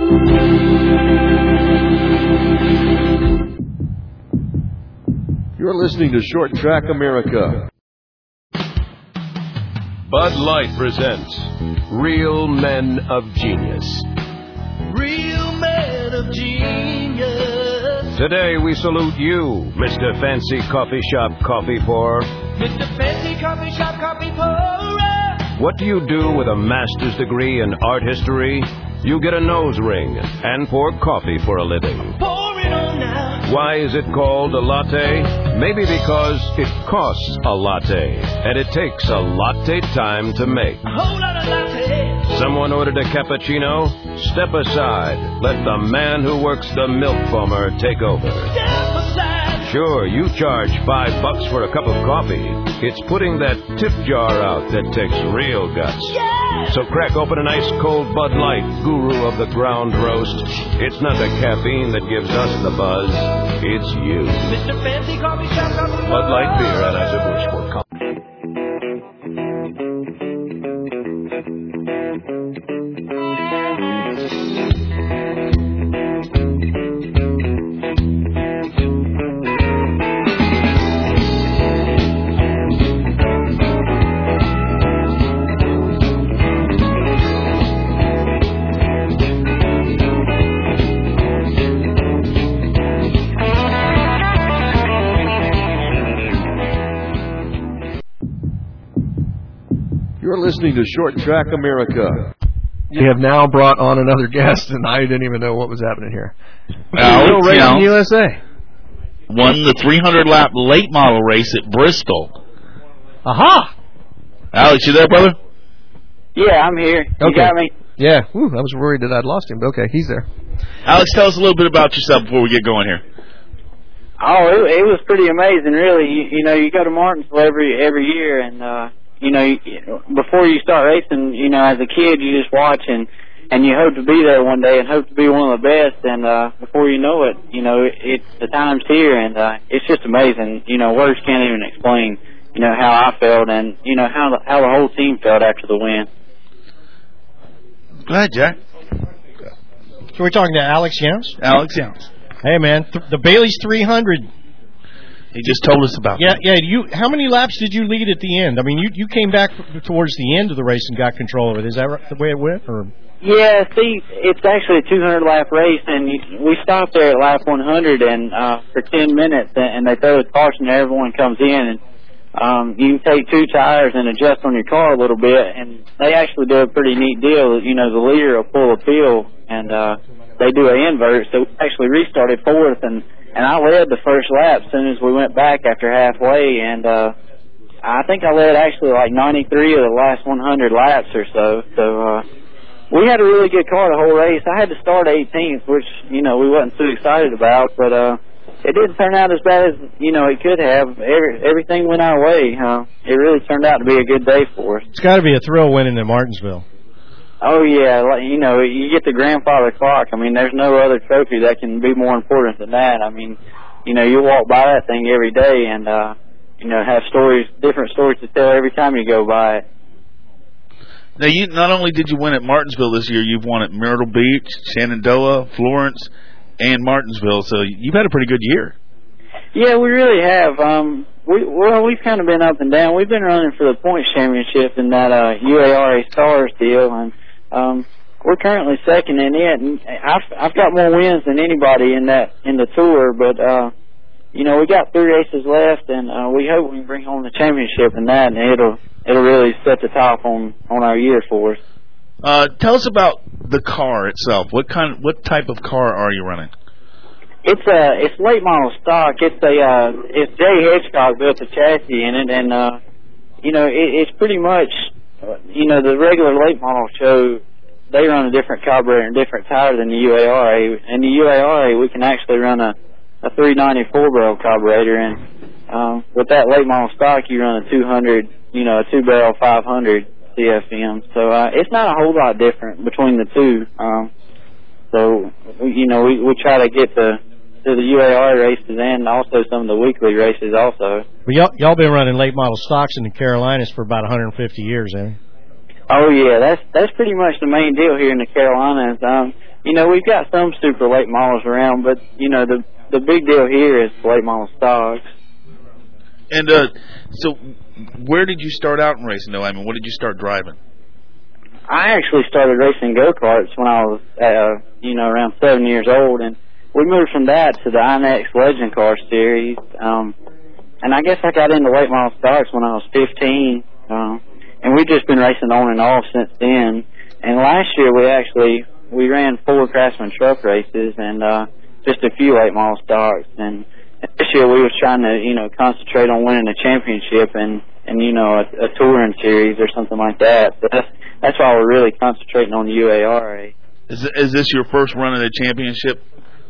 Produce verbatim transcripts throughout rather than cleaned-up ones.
You're listening to Short Track America. Bud Light presents Real Men of Genius. Real Men of Genius. Today we salute you, Mister Fancy Coffee Shop Coffee Pourer. Mister Fancy Coffee Shop Coffee Pourer. What do you do with a master's degree in art history? You get a nose ring and pour coffee for a living. Pour it on now. Why is it called a latte? Maybe because it costs a latte, and it takes a latte time to make. A whole lot of latte. Someone ordered a cappuccino? Step aside. Let the man who works the milk foamer take over. Step aside. Sure, you charge five bucks for a cup of coffee. It's putting that tip jar out that takes real guts. Yeah. So crack open an ice cold Bud Light, guru of the ground roast. It's not the caffeine that gives us the buzz. It's you. Mister Fancy Coffee Shop Coffee Bud Light beer, Anheuser-Busch for You're listening to Short Track America. We have now brought on another guest, and I didn't even know what was happening here. Alex Racing U S A won the three hundred lap late model race at Bristol. Aha! Alex, you there, brother? Yeah, I'm here. You Okay. got me? Yeah, Whew, I was worried that I'd lost him, but okay, he's there. Alex, tell us a little bit about yourself before we get going here. Oh, it, it was pretty amazing, really. You, you know, you go to Martinsville every every year, and uh, you know, you, before you start racing, you know, as a kid, you just watch and and you hope to be there one day and hope to be one of the best. And uh, before you know it, you know, it, it's the time's here, and uh, it's just amazing. You know, words can't even explain, you know, how I felt, and you know how the, how the whole team felt after the win. Go ahead, Jack. So we're talking to Alex Youngs? Alex Youngs. Hey, man, th- the Bailey's three hundred. He just told us about Yeah, that. yeah. You, how many laps did you lead at the end? I mean, you, you came back towards the end of the race and got control of it. Is that right, the way it went? Or? Yeah, see, it's actually a two hundred lap race, and you, we stopped there at lap one hundred and uh, for ten minutes, and they throw a caution and everyone comes in, and um, you can take two tires and adjust on your car a little bit, and they actually do a pretty neat deal. You know, the leader will pull a peel, and uh, they do an invert, so we actually restarted fourth, and, and I led the first lap as soon as we went back after halfway, and uh, I think I led actually like ninety-three of the last one hundred laps or so, so uh, we had a really good car the whole race. I had to start eighteenth, which, you know, we wasn't too excited about, but uh, it didn't turn out as bad as, you know, it could have. Every, everything went our way. Uh, it really turned out to be a good day for us. It's got to be a thrill winning in Martinsville. Oh, yeah. Like, you know, you get the grandfather clock. I mean, there's no other trophy that can be more important than that. I mean, you know, you walk by that thing every day and, uh, you know, have stories, different stories to tell every time you go by it. Now, you not only did you win at Martinsville this year, you've won at Myrtle Beach, Shenandoah, Florence, and Martinsville, so you've had a pretty good year. Yeah, we really have. Um, we well, we've kind of been up and down. We've been running for the points championship in that uh, U A R A Stars deal, and um, we're currently second in it. And I've I've got more wins than anybody in that in the tour, but uh, you know, we got three races left, and uh, we hope we can bring home the championship in that, and it'll it'll really set the top on on our year for us. Uh, tell us about the car itself. What kind, what type of car are you running? It's a it's late model stock. It's a uh, it's Jay Hitchcock built the chassis in it, and uh, you know, it, it's pretty much, uh, you know, the regular late model show. They run a different carburetor and different tire than the U A R A. In the U A R A, we can actually run a a three ninety-four barrel carburetor, and um, with that late model stock, you run a two hundred, you know, a two barrel five hundred C F M. So uh, it's not a whole lot different between the two. Um, so you know, we we try to get to to the U A R races and also some of the weekly races also. Well, y'all, y'all been running late model stocks in the Carolinas for about one hundred fifty years, eh? Oh yeah, that's that's pretty much the main deal here in the Carolinas. Um, you know, we've got some super late models around, but, you know, the the big deal here is late model stocks. And uh, so where did you start out in racing, though? I mean, what did you start driving? I actually started racing go-karts when I was, uh, you know, around seven years old, and we moved from that to the I N X Legend Car Series. Um, and I guess I got into late model stocks when I was fifteen, uh, and we've just been racing on and off since then. And last year we actually, we ran four Craftsman truck races and uh, just a few late model stocks. And this year we was trying to, you know, concentrate on winning a championship and, and you know, a, a touring series or something like that. But that's, that's why we're really concentrating on the U A R A. Is, is this your first run of the championship?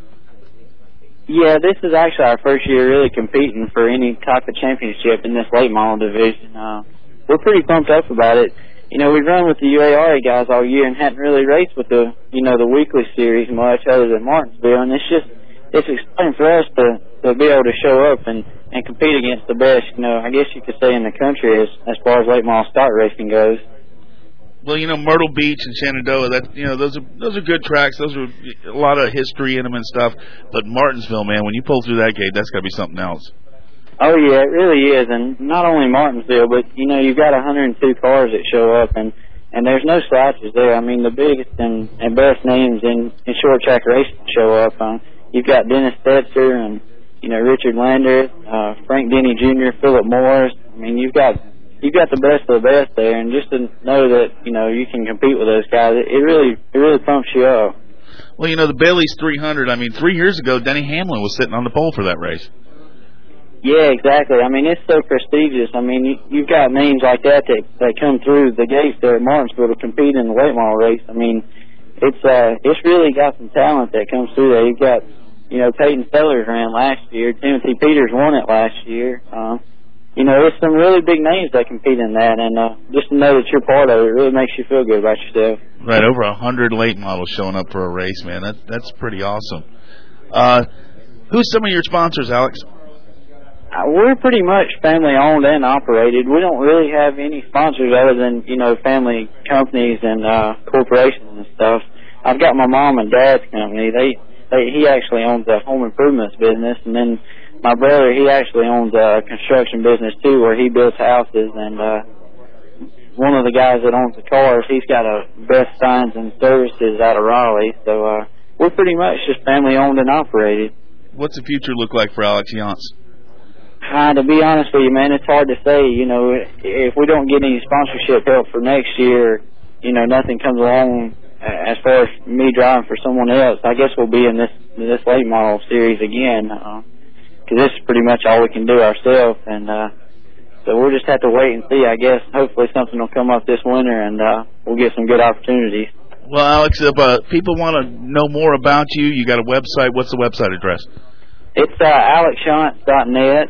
Yeah, this is actually our first year really competing for any type of championship in this late model division. Uh, we're pretty pumped up about it. You know, we've run with the U A R A guys all year and hadn't really raced with the, you know, the weekly series much other than Martinsville. And it's just, it's exciting for us to, to be able to show up and, and compete against the best, you know, I guess you could say in the country as, as far as late model stock racing goes. Well, you know, Myrtle Beach and Shenandoah, that, you know, those are those are good tracks. Those are a lot of history in them and stuff. But Martinsville, man, when you pull through that gate, that's got to be something else. Oh, yeah, it really is. And not only Martinsville, but, you know, you've got one hundred two cars that show up, and, and there's no slouches there. I mean, the biggest and, and best names in, in short track racing show up. Uh, you've got Dennis Stetzer and, you know, Richard Lander, uh, Frank Denny Junior, Philip Morris. I mean, you've got... You've got the best of the best there, and just to know that, you know, you can compete with those guys, it, it really it really pumps you up. Well, you know, the Bailey's three hundred, I mean, three years ago, Denny Hamlin was sitting on the pole for that race. Yeah, exactly. I mean, it's so prestigious. I mean, you, you've got names like that, that that come through the gates there at Martinsville to compete in the late model race. I mean, it's uh, it's really got some talent that comes through there. You've got, you know, Peyton Sellers ran last year. Timothy Peters won it last year. Um, You know, there's some really big names that compete in that, and uh, just to know that you're part of it really makes you feel good about yourself. Right, over a hundred late models showing up for a race, man. That that's pretty awesome. Uh, who's some of your sponsors, Alex? Uh, we're pretty much family owned and operated. We don't really have any sponsors other than, you know, family companies and uh, corporations and stuff. I've got my mom and dad's company. They, they he actually owns a home improvements business, and then my brother, he actually owns a construction business, too, where he builds houses. And uh, one of the guys that owns the cars, he's got a Best Signs and Services out of Raleigh. So uh, we're pretty much just family-owned and operated. What's the future look like for Alex Yance? Uh, to be honest with you, man, it's hard to say. You know, if we don't get any sponsorship help for next year, you know, nothing comes along as far as me driving for someone else. I guess we'll be in this, this late model series again. Uh, Because this is pretty much all we can do ourselves, and uh, so we'll just have to wait and see, I guess. Hopefully something will come up this winter, and uh, we'll get some good opportunities. Well, Alex, if uh, people want to know more about you, you got a website. What's the website address? It's uh, alex yance dot net.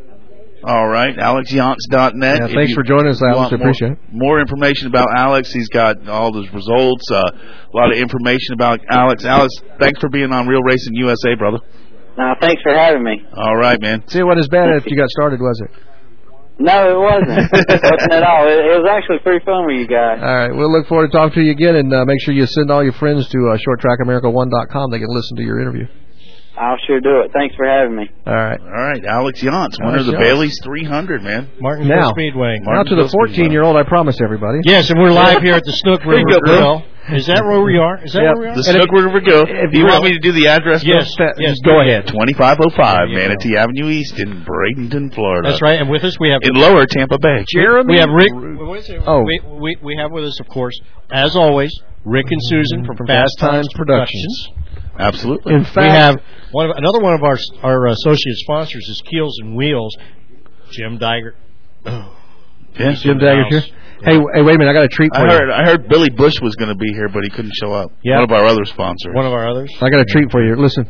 All right, alex yance dot net. Yeah, thanks for joining us, Alex. I appreciate it. More information about Alex. He's got all his results, uh, a lot of information about Alex. Alex, thanks for being on Real Racing U S A, brother. No, thanks for having me. All right, man. See, it wasn't as bad as you got started, was it? No, it wasn't. It wasn't at all. It, it was actually pretty fun with you guys. All right, we'll look forward to talking to you again, and uh, make sure you send all your friends to uh, short track america one dot com. They can listen to your interview. I'll sure do it. Thanks for having me. All right. All right, Alex Yance, winner of the Bailey's three hundred, man. Martinsville Now, Speedway. now to the fourteen-year-old, I promised everybody. Yes, and we're live here at the Snook River go, bro. Grill. Is that where we are? Is that Yep. where we are? The Snook River Grill. Do you want me to do the address? Yes, Fa- yes. Go ahead. twenty-five oh five There you Manatee Avenue East in Bradenton, Florida. That's right, and with us we have... In lower Tampa Bay. Jeremy. We have Rick... Oh. We, we, we have with us, of course, as always, Rick and Susan from, From Fast Fast Times Times Productions. Absolutely. In fact, We have one of, another one of our our associate sponsors is Keels and Wheels, Jim Dygert. Oh, Yeah. Jim Dagger's here. Hey, hey, wait a minute! I got a treat for I you. heard I heard Billy Bush was going to be here, but he couldn't show up. Yeah. One of our other sponsors. One of our others. I got a treat for you. Listen.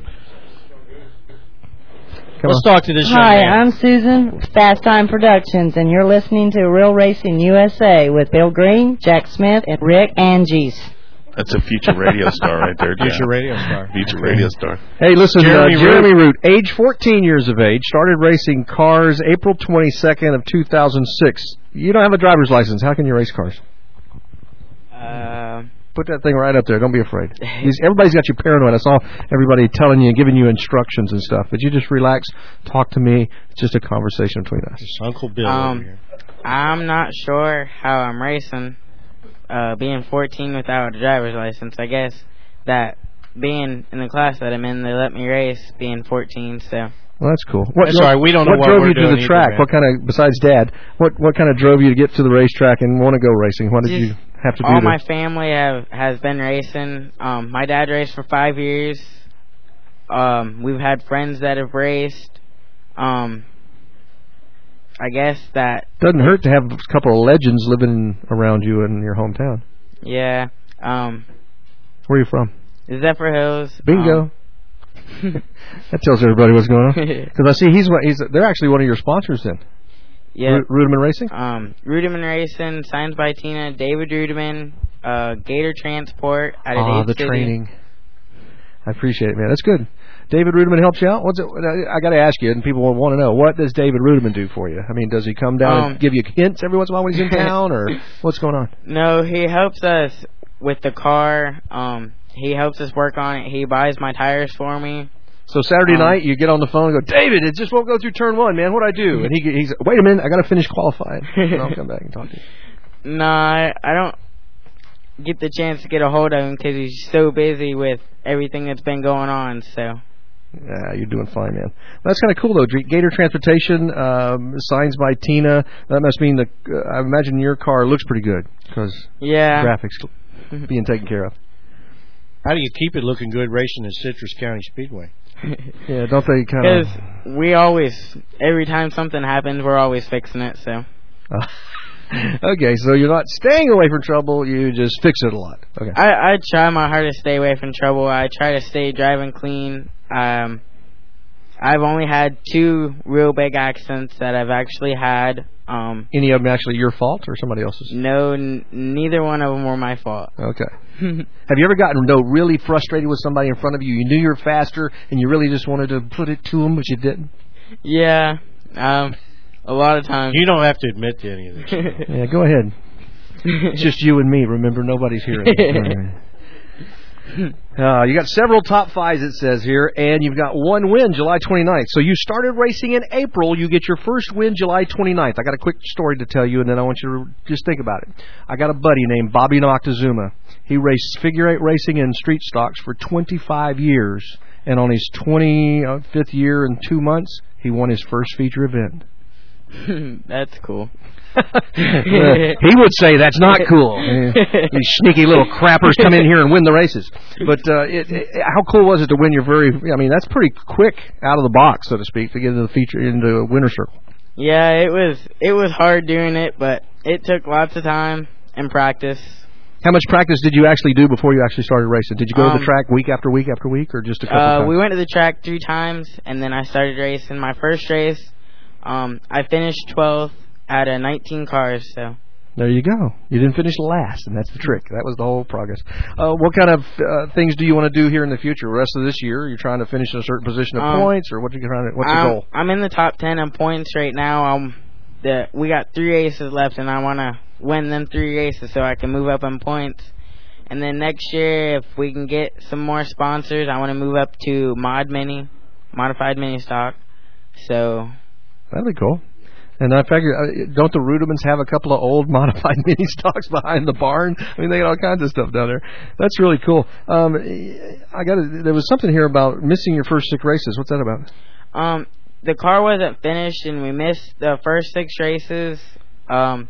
Come Let's on. talk to this young Hi, man. I'm Susan, Fast Time Productions, and you're listening to Real Racing U S A with Bill Green, Jack Smith, and Rick Angies. That's a future radio star right there. Future Jack. radio star. Future radio star. Hey, listen, Jeremy uh, Jeremy Root, age fourteen years of age, started racing cars April twenty-second of two thousand six. You don't have a driver's license. How can you race cars? Uh, Put that thing right up there. Don't be afraid. These, everybody's got you paranoid. I saw everybody telling you and giving you instructions and stuff. But you just relax. Talk to me. It's just a conversation between us. It's Uncle Bill Um, over here. I'm not sure how I'm racing, uh, being fourteen without a driver's license. I guess that being in the class that I'm in, they let me race being fourteen, so. Well, that's cool. What, That's all right. We don't know what what drove we're you to doing the either, track? man. What kind of, besides Dad, what what kind of drove you to get to the racetrack and want to go racing? What did Just you have to do? All to, my family have has been racing. Um, my dad raced for five years. Um, we've had friends that have raced. Um, I guess that doesn't hurt to have a couple of legends living around you in your hometown. yeah. Um, Where are you from? Zephyr Hills. Bingo. Um, That tells everybody what's going on. Because I see he's one- he's they're actually one of your sponsors then. yeah. Ru- Rudiman Racing. Um, Rudiman Racing, Signs by Tina, David Rudiman, uh, Gator Transport out of Ah, Dade the City. training. I appreciate it, man. That's good. David Rudiman helps you out. What's it? I got to ask you, and people will want to know, what does David Rudiman do for you? I mean, does he come down Um, and give you hints every once in a while when he's in town, or what's going on? No, he helps us with the car. Um, he helps us work on it. He buys my tires for me. So Saturday Um, night, you get on the phone and go, David, it just won't go through turn one, man. What'd I do? And he he's, wait a minute, I got to finish qualifying. And I'll come back and talk to you. No, I, I don't get the chance to get a hold of him because he's so busy with everything that's been going on. So Yeah, you're doing fine, man. That's kind of cool, though. Gator Transportation, um, Signs by Tina. That must mean the. Uh, I imagine your car looks pretty good because yeah, graphics being taken care of. How do you keep it looking good racing at Citrus County Speedway? Yeah, don't they kind because of? we always, every time something happens, we're always fixing it. So Uh, okay, so you're not staying away from trouble. You just fix it a lot. Okay. I, I try my hardest to stay away from trouble. I try to stay driving clean. Um, I've only had two real big accidents that I've actually had. Um, Any of them actually your fault or somebody else's? no, n- neither one of them were my fault. Okay. Have you ever gotten no really frustrated with somebody in front of you? You knew you were faster, and you really just wanted to put it to them, but you didn't. Yeah, um, a lot of times. You don't have to admit to any of this. Yeah, go ahead. It's just you and me. Remember, nobody's hearing. Uh, you got several top fives, it says here, and you've got one win July twenty-ninth. So you started racing in April. You get your first win July twenty-ninth. I got a quick story to tell you, and then I want you to just think about it. I got a buddy named Bobby Noctezuma. He raced figure eight racing and street stocks for twenty-five years, and on his twenty-fifth year and two months, he won his first feature event. That's cool. He would say that's not cool. These sneaky little crappers come in here and win the races. But uh, it, it, how cool was it to win your very? I mean, that's pretty quick out of the box, so to speak, to get into the feature into the winner circle. Yeah, it was it was hard doing it, but it took lots of time and practice. How much practice did you actually do before you actually started racing? Did you go um, to the track week after week after week, or just a couple uh, times? We went to the track three times, and then I started racing. My first race, um, I finished twelfth out of nineteen cars. So There you go. You didn't finish last, and that's the trick. That was the whole progress. Uh, what kind of uh, things do you want to do here in the future? The rest of this year, you're trying to finish in a certain position of Um, points, or what you trying to? What's your I'm, goal? I'm in the top ten in points right now. Um, the we got three races left, and I want to win them three races so I can move up in points. And then next year, if we can get some more sponsors, I want to move up to Mod Mini, Modified Mini Stock. So That'd be cool. And I figure, uh, don't the Rudimans have a couple of old modified mini stocks behind the barn? I mean, they got all kinds of stuff down there. That's really cool. Um, I got there was something here about missing your first six races. What's that about? Um, the car wasn't finished, and we missed the first six races. Um,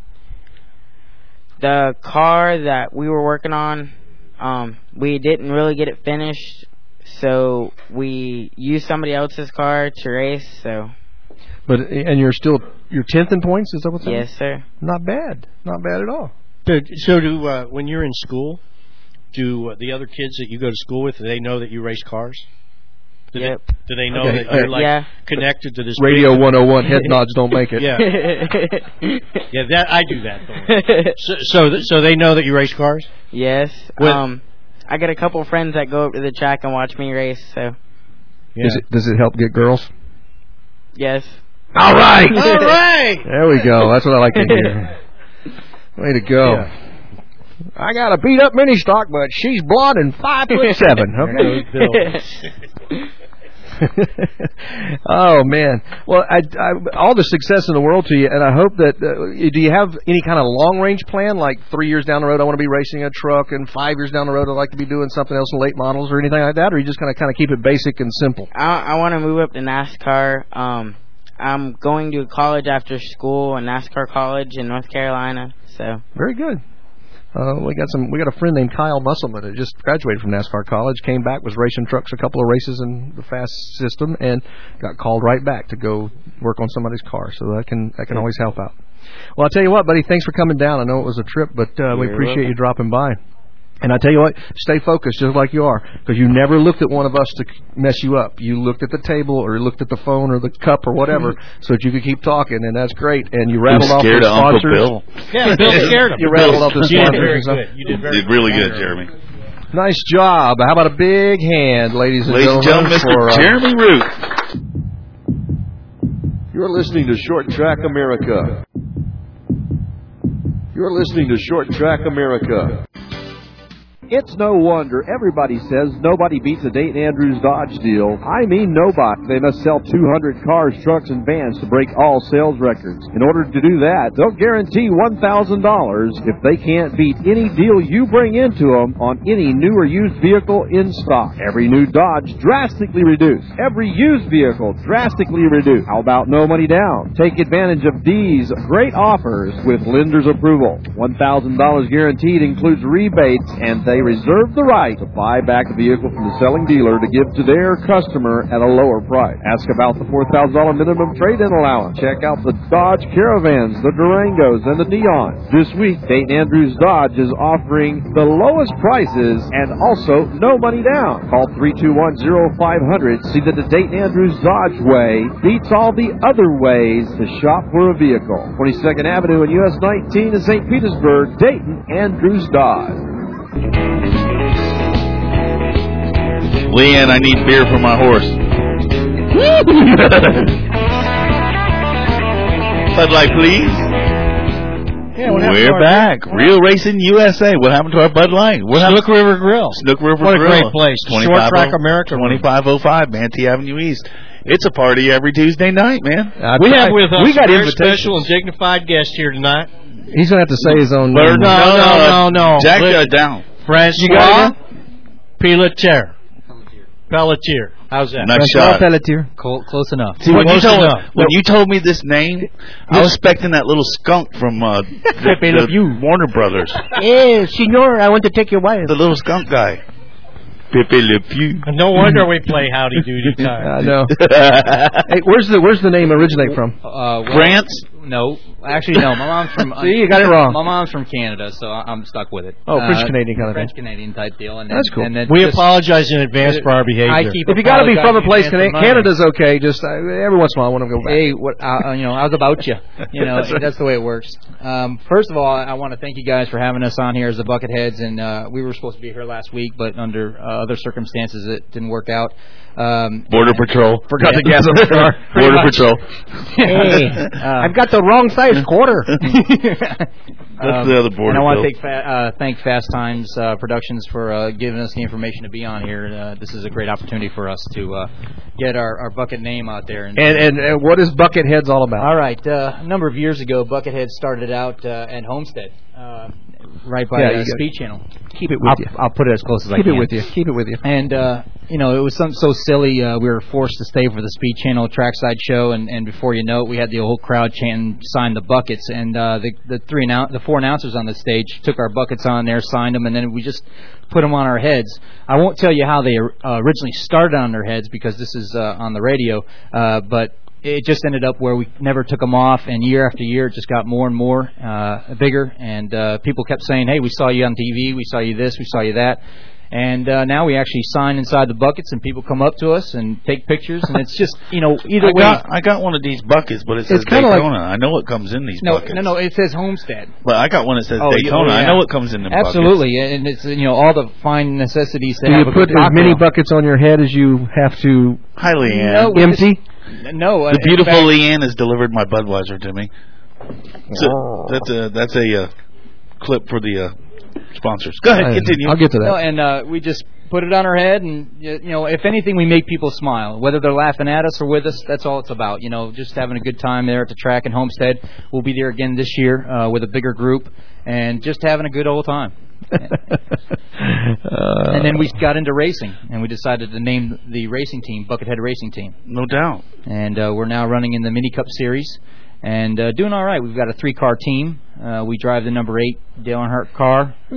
the car that we were working on, um, we didn't really get it finished, so we used somebody else's car to race. So. But and you're still you're tenth in points. Is that what's Yes, sir. Not bad. Not bad at all. So, so do uh, when you're in school, do uh, the other kids that you go to school with, do they know that you race cars? Do Yep. They, do they know Okay. that you're like Yeah. connected to this Radio big- one oh one, head nods don't make it. Yeah, yeah. That I do that. Though. So, so, th- so they know that you race cars. Yes. When- Um, I got a couple friends that go up to the track and watch me race. So Yeah. Does it does it help get girls? yes. All right. All right. There we go. That's what I like to hear. Way to go. Yeah. I got a beat up mini stock, but she's blonde and five foot seven. Okay. Oh man! Well, I, I, all the success in the world to you, and I hope that. Uh, do you have any kind of long range plan? Like three years down the road, I want to be racing a truck, and five years down the road, I'd like to be doing something else in late models or anything like that. Or are you just going to kind of keep it basic and simple? I, I want to move up to NASCAR. Um, I'm going to college after school, a NASCAR college in North Carolina. So very good. Uh, we got some. We got a friend named Kyle Musselman who just graduated from NASCAR college, came back, was racing trucks a couple of races in the fast system, and got called right back to go work on somebody's car. So that can that can always help out. Well, I'll tell you what, buddy. Thanks for coming down. I know it was a trip, but uh, we appreciate welcome. you dropping by. And I tell you what, stay focused just like you are, because you never looked at one of us to mess you up. You looked at the table or you looked at the phone or the cup or whatever, so that you could keep talking, and that's great. And you rattled off the sponsors. Bill. Yeah, Bill scared him. You rattled off the You did sponsors. very and stuff. good. You did very Did really good, Jeremy. Nice job. How about a big hand, ladies and Ladies and gentlemen, gentlemen, for Mister uh, Jeremy Root. You're listening to Short Track America. You're listening to Short Track America. It's no wonder everybody says nobody beats a Dayton Andrews Dodge deal. I mean nobody. They must sell two hundred cars, trucks, and vans to break all sales records. In order to do that, they'll guarantee one thousand dollars if they can't beat any deal you bring into them on any new or used vehicle in stock. Every new Dodge drastically reduced. Every used vehicle drastically reduced. How about no money down? Take advantage of these great offers with lender's approval. one thousand dollars guaranteed includes rebates, and they reserve the right to buy back the vehicle from the selling dealer to give to their customer at a lower price. Ask about the four thousand dollars minimum trade-in allowance. Check out the Dodge Caravans, the Durangos, and the Neons. This week, Dayton Andrews Dodge is offering the lowest prices and also no money down. Call three two one, zero five zero zero. See that the Dayton Andrews Dodge way beats all the other ways to shop for a vehicle. twenty-second Avenue and U S nineteen in Saint Petersburg, Dayton Andrews Dodge. Leanne, I need beer for my horse. Bud Light, please. Yeah, We're back. Real Racing U S A. What happened to our Bud Light? What Snook River Grill. Snook River what Grill. What a great place. Short Track America. twenty-five oh five Manatee Avenue East. It's a party every Tuesday night, man. Uh, we have with us we got a very special and dignified guest here tonight. He's going to have to say his own no, name. No, no, no, no. Jack uh, down. Francois Pelletier. Pelletier. How's that? Nice Francois shot. Pelletier. Close, close enough. See, when, Close you, told, enough. when you told me this name, I was expecting that little skunk from uh, the, the Warner Brothers. Hey, senor, I want to take your wife. The little skunk guy. Pepe Le Pew. No wonder we play Howdy Doody time. I know. Hey, where's the where's the name originate from? Uh, well, France? No, actually no. My mom's from. See, you got it wrong. My mom's from Canada, so I'm stuck with it. Oh, uh, French Canadian kind of French thing. Canadian type deal. And That's then, cool. And then We just, apologize in advance for our behavior. I keep If you got to be from a place, apologizing in Canada, advance for Canada's okay. Just uh, every once in a while, I want to go back. Hey, what? Uh, you know, how's about you? You know, That's right. that's the way it works. Um, first of all, I, I want to thank you guys for having us on here as the Bucketheads, and uh, we were supposed to be here last week, but under uh, other circumstances, it didn't work out. Um, Border Patrol. Forgot Yeah. to gas up the car. Border Patrol. Hey, uh, I've got the wrong size quarter. That's the other border. And I want to Bill. thank, fa- uh, thank Fast Times uh, Productions for uh, giving us the information to be on here. Uh, this is a great opportunity for us to uh, get our, our Bucket name out there. And, And, and and what is Bucketheads all about? all right, uh, a number of years ago, Buckethead started out uh, at Homestead, uh, right by Yeah, uh, you got- Speed Channel. Keep it with I'll, you. I'll put it as close as I Keep can. it with you. Keep it with you. And, uh, you know, it was something so silly. Uh, we were forced to stay for the Speed Channel trackside show, and, and before you know it, we had the whole crowd chanting, sign the buckets. And uh, the the three annou- the four announcers on the stage took our buckets on there, signed them, and then we just put them on our heads. I won't tell you how they uh, originally started on their heads because this is uh, on the radio, uh, but it just ended up where we never took them off, and year after year it just got more and more uh, bigger, and uh, people kept saying, hey, we saw you on T V, we saw you this, we saw you that. And uh, now we actually sign inside the buckets, and people come up to us and take pictures, and it's just, you know, either I way. got, I got one of these buckets, but it says It's kinda like- Daytona. I know what comes in these no, buckets. no, no, it says Homestead. But I got one that says Oh, you- Daytona. oh, yeah. I know what comes in the buckets. Absolutely, and it's, you know, all the fine necessities to Do have you a put good as many cocktail. buckets on your head as you have to Hi, Leanne. No, we empty? No, uh, The in beautiful fact- Leanne has delivered my Budweiser to me. So that's a that's a uh, clip for the uh, sponsors. Go ahead, I- continue. I'll get to that. No, and uh, we just put it on our head, and you know, if anything, we make people smile, whether they're laughing at us or with us. That's all it's about. You know, just having a good time there at the track in Homestead. We'll be there again this year uh, with a bigger group, and just having a good old time. uh, and then we got into racing, and we decided to name the racing team Buckethead Racing Team. No doubt. And uh, we're now running in the Mini Cup Series. And uh, doing all right. We've got a three-car team. Uh, we drive the number eight Dale Earnhardt car. Who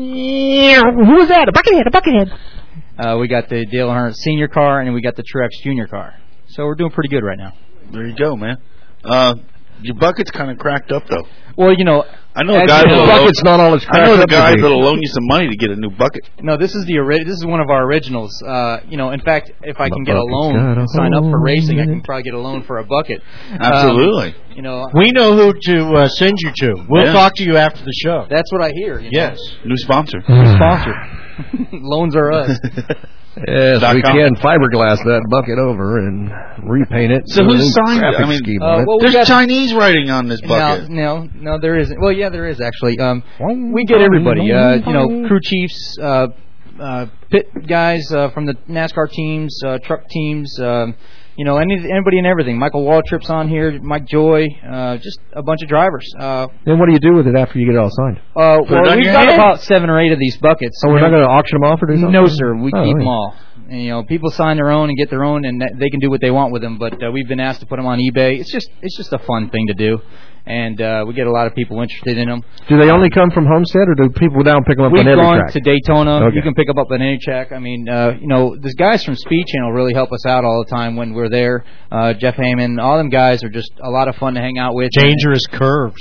was that? A Buckethead, a Buckethead. Uh, we got the Dale Earnhardt Senior car, and we got the Truex Junior car. So we're doing pretty good right now. There you go, man. Uh, your bucket's kind of cracked up, though. Well, you know, I know as guys. you know, that'll- bucket's not all it's I know cracked the up to guys be. that'll loan you some money to get a new bucket. No, this is the ori- this is one of our originals. Uh, you know, in fact, if I My can get a bucket's loan got a and sign up for hole racing, I in can it. probably get a loan for a bucket. Absolutely. Um, you know, We know who to uh, send you to. We'll Yeah. talk to you after the show. that's what I hear. You know. Yes. New sponsor. Sponsor. Loans are us. Yes, Dot we com. can fiberglass that bucket over and repaint it. So with who a new signed it? I graphic mean, scheme uh, on it. well, we There's got- Chinese writing on this No, bucket. no, no, there isn't. Well, yeah, there is actually. Um, we get everybody. Uh, you know, crew chiefs, uh, uh, pit guys uh, from the NASCAR teams, uh, truck teams. Um, you know, any, anybody and everything. Michael Waltrip's on here. Mike Joy. Uh, just a bunch of drivers. Uh, Then what do you do with it after you get it all signed? uh, it well, on we've your got head? about seven or eight of these buckets. So we're not going to auction them off or do something? No, sir. We Oh, keep right. them all. And, you know, people sign their own and get their own, and that- they can do what they want with them. But uh, we've been asked to put them on eBay. It's just, it's just a fun thing to do, and uh, we get a lot of people interested in them. Do they only come from Homestead, or do people down pick them up We've on every gone track? to Daytona. Okay. You can pick them up at any track. I mean, uh, you know, the guys from Speed Channel really help us out all the time when we're there. Uh, Jeff Heyman, all them guys are just a lot of fun to hang out with. Dangerous curves.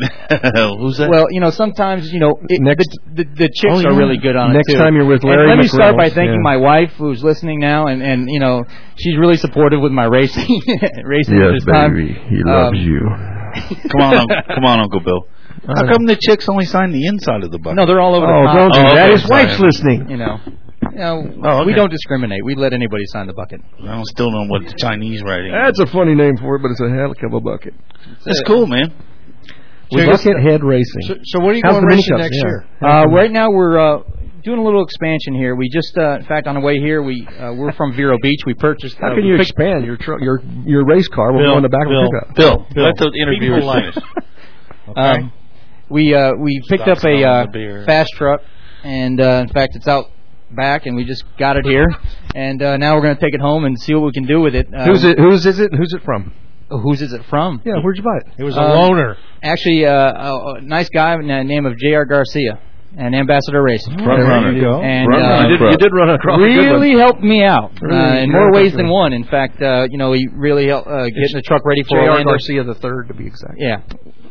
Who's that? Well, you know, sometimes, you know, it, Next- the, the, the chicks Oh, yeah. are really good on Next it, too. time you're with And Larry let me start by McReynolds, thanking yeah. my wife, who's listening now, and, and you know, she's really supportive with my racing racing at this time. he loves you. come on, Uncle- come on, Uncle Bill. How come the chicks only sign the inside of the bucket? No, they're all over Oh, the top. don't do Oh, that. okay, His wife's sorry. listening. You know, you know Oh, okay. we don't discriminate. We let anybody sign the bucket. I don't still know what the Chinese writing. That's a funny name for it, but it's a hell of a bucket. That's cool, man. Buckethead Racing. So, so what are you How's going the mini racing cup? next Yeah. year? Uh, right now we're uh, doing a little expansion here. We just, uh, in fact, on the way here, we uh, we're from Vero Beach. We purchased. How uh, can we you picked- expand your tr- your your race car when Bill, we're on the back Bill, of a pickup? Bill, Bill, let the interviewers people like- finish. Okay. Um, we uh, we picked Stop up a smelling uh, the beer. fast truck, and uh, in fact, it's out back, and we just got it here, and uh, now we're going to take it home and see what we can do with it. Uh, Who's it? Whose is it? Who's it from? Whose is it from? Yeah, where'd you buy it? It was a Um, loner. Actually, uh, a, a nice guy by the name of J R Garcia, and Ambassador Racing. Front runner. you go. And Front uh, runner. You did, you did run across a good one. really helped me out uh, Really in more helped ways you. than one. In fact, uh, you know, he really helped uh, getting the truck ready for J R Orlando. Garcia the third, to be exact. Yeah,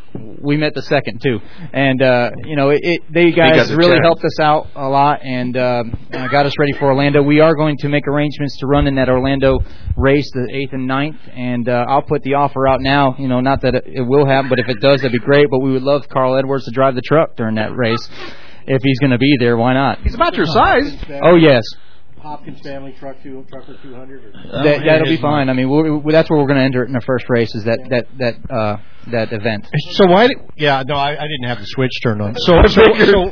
we met the second too, and uh, you know, it, it, they got guys the really check. helped us out a lot, and um, uh, got us ready for Orlando. We are going to make arrangements to run in that Orlando race, the eighth and ninth, and uh, I'll put the offer out now. You know, not that it, it will happen, but if it does, that'd be great. But we would love Carl Edwards to drive the truck during that race. If he's going to be there, why not? He's about your size. Oh yes, Hopkins Family Truck two, Trucker two hundred. Or... that, that'll be fine. I mean, we're, we that's where we're going to enter it in the first race. Is that that that uh, that event? So why? Did, yeah, no, I, I didn't have the switch turned on. So, so, so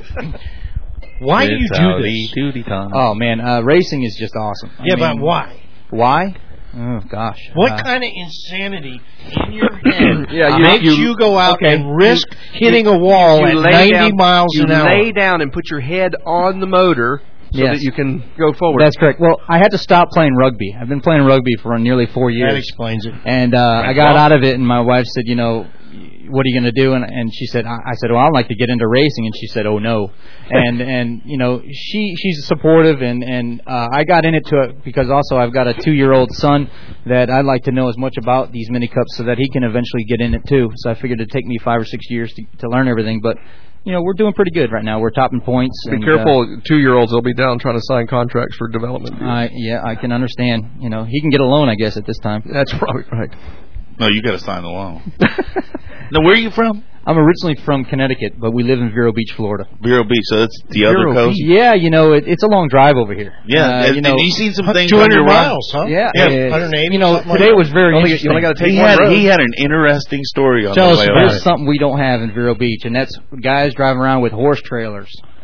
why do you do this? Duty time. Oh man, uh, racing is just awesome. I Yeah, mean, but why? Why? Oh gosh. What Uh, kind of insanity in your head Yeah, you- makes you, you- go out okay. and risk hitting a wall You at lay ninety down- miles you an hour? lay down and put your head on the motor so Yes. that you can go forward. That's correct. Well, I had to stop playing rugby. I've been playing rugby for nearly four That years, explains it. and uh, I got out of it. And my wife said, "You know, what are you going to do?" And, and she said, I, "I said, well, I'd like to get into racing." And she said, "Oh no." And and you know, she she's supportive, and and uh, I got in it to because also I've got a two-year-old son that I'd like to know as much about these mini cups so that he can eventually get in it too. So I figured it'd take me five or six years to, to learn everything, but. You know, we're doing pretty good right now. We're topping points. Be and, careful, two-year-olds will be down trying to sign contracts for development. Uh, I, yeah, I can understand. You know, he can get a loan, I guess, at this time. That's probably right. No, you got to sign the loan. Now, where are you from? I'm originally from Connecticut, but we live in Vero Beach, Florida. Vero Beach, so that's the Vero other coast. Beach. Yeah, you know, it, it's a long drive over here. Yeah, uh, have you know, you seen some things two on hundred your run? miles, huh? yeah, yeah uh, one hundred eighty. You know, something like today that. was very Only- interesting. you only got to take He one had road. he had an interesting story on Tell the us way about over. There's something we don't have in Vero Beach, and that's guys driving around with horse trailers.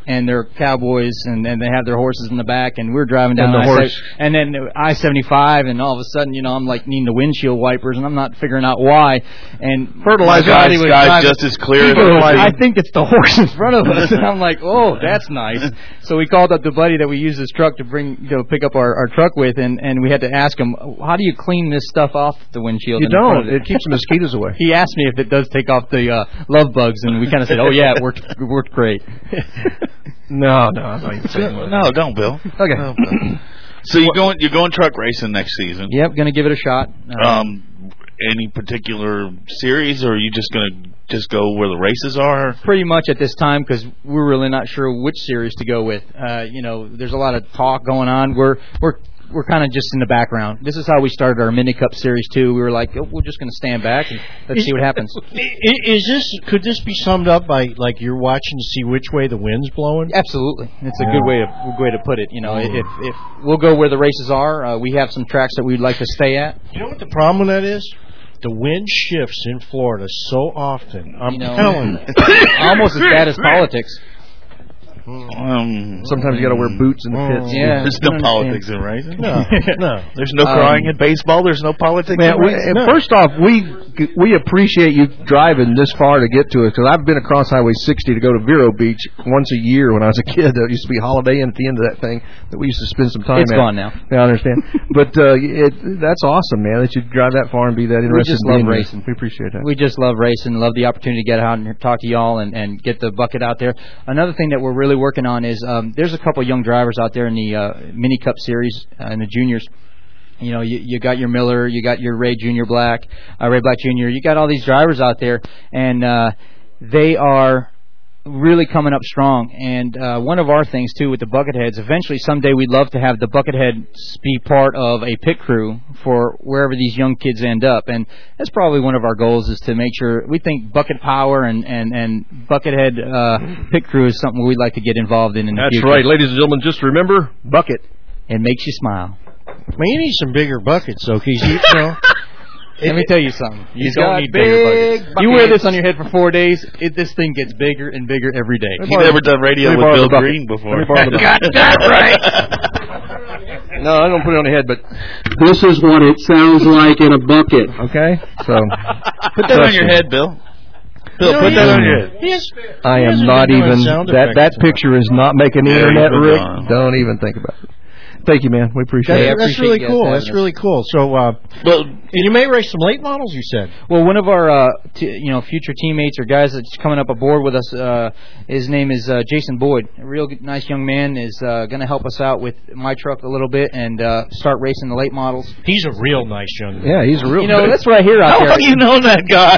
and they're cowboys, and, and they have their horses in the back, and we're driving down And the I horse. and then I seventy-five, and all of a sudden, you know, I'm like needing the windshield wipers, and I'm not figuring out why. And Fertilizer. My Somebody guy's, was guy's driving- just as clear he as goes, the I think it's the horse in front of us, and I'm like, oh, that's nice. So we called up the buddy that we use this truck to bring, you know, pick up our, our truck with, and, and we had to ask him, how do you clean this stuff off the windshield? You in front don't. of it? It keeps the mosquitoes away. He asked me if it does take off the uh, love bugs, and we kind of said, oh, yeah, it worked, it worked great. No, no, I'm not even saying that. No, don't, Bill. Okay. No, Bill. So you're going you're going truck racing next season. Yep, going to give it a shot. Uh, Um, any particular series, or are you just going to just go where the races are? Pretty much at this time, because we're really not sure which series to go with. Uh, you know, there's a lot of talk going on. We're we're we're kind of just in the background. This is how we started our Mini Cup Series too. We were like, oh, we're just going to stand back and let's see what happens. Is this could this be summed up by like you're watching to see which way the wind's blowing? Absolutely, it's a good way of good way to put it. You know, if if we'll go where the races are, uh, we have some tracks that we'd like to stay at. You know what the problem with that is? The wind shifts in Florida so often. I'm You know, telling you. it's almost as bad as politics. Um, Sometimes you got to wear boots in the pits. Yeah, There's no politics in racing. No, no. There's no Um, crying in baseball. There's no politics Man, in we, racing. and first off, we we appreciate you driving this far to get to us, because I've been across Highway sixty to go to Vero Beach once a year when I was a kid. There used to be Holiday Inn at the end of that thing that we used to spend some time It's at. gone now. Yeah, I understand. But uh, it, that's awesome, man, that you drive that far and be that interested just in love being there. racing. We appreciate that. We just love racing, love the opportunity to get out and talk to y'all and, and get the bucket out there. Another thing that we're really working on is um, there's a couple young drivers out there in the uh, Mini Cup Series uh, in the juniors. You know, you, you got your Miller, you got your Ray Junior Black, uh, Ray Black Junior You got all these drivers out there, and uh, they are really coming up strong. And uh, one of our things, too, with the Bucketheads, eventually someday we'd love to have the Bucketheads be part of a pit crew for wherever these young kids end up. And that's probably one of our goals, is to make sure we think Bucket Power and, and, and Buckethead uh, pit crew is something we'd like to get involved in in the That's future. right, ladies and gentlemen. Just remember, bucket. It makes you smile. Man, you need some bigger buckets, though, because you know. Let me tell you something. You He's don't got need bigger big buckets. You wear this on your head for four days, it, this thing gets bigger and bigger every day. He's never done radio Let me with borrow Bill the bucket. Green before. Let me borrow the bucket. Got that right. No, I don't put it on the head, but This is what it sounds like in a bucket. okay. So Put that on your head, Bill. Bill, You know, put he that has- on your head. he has- I he am hasn't not been doing even sound that. That effects in a picture is not making the Yeah, internet, you've been Rick. on. Don't even think about it. Thank you, man. We appreciate That, it. that's appreciate really you guys cool. having That's us. really cool. So, uh, Well, and you may race some late models. You said. Well, one of our uh, t- you know future teammates or guys that's coming up aboard with us, uh, his name is uh, Jason Boyd. A real good, nice young man, is uh, going to help us out with my truck a little bit and uh, start racing the late models. He's a real nice young man. Yeah, he's a real. You know, that's what I hear out how there. long you known that guy?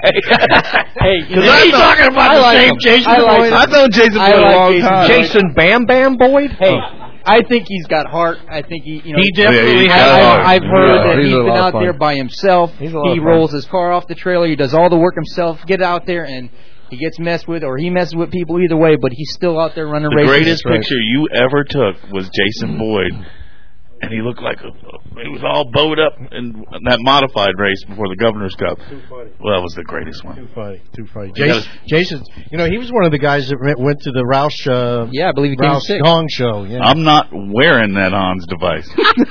Hey, you Because know, I'm talking about I the like same him. Jason I like Boyd. him. I've known Jason I Boyd like a long Jason time. Boyd. Jason Bam Bam Boyd. Hey, I think he's got heart. I think he, you know, He definitely Yeah, has. he's got I, heart. I've heard Yeah, that he's he's a been lot of out fun. there by himself. He's a lot He of fun. rolls his car off the trailer. He does all the work himself. Get out there and he gets messed with, or he messes with people either way. But he's still out there running The races. greatest That's right. picture you ever took was Jason Boyd, and he looked like a, he was all bowed up in that modified race before the Governor's Cup. Well, that was the greatest one. Too funny. Too funny. You gotta- Jason, Jason, you know, he was one of the guys that went- went to the Roush. Uh, Yeah, I believe he came Roush sick. Gong show. Yeah. I'm not wearing that Hans device.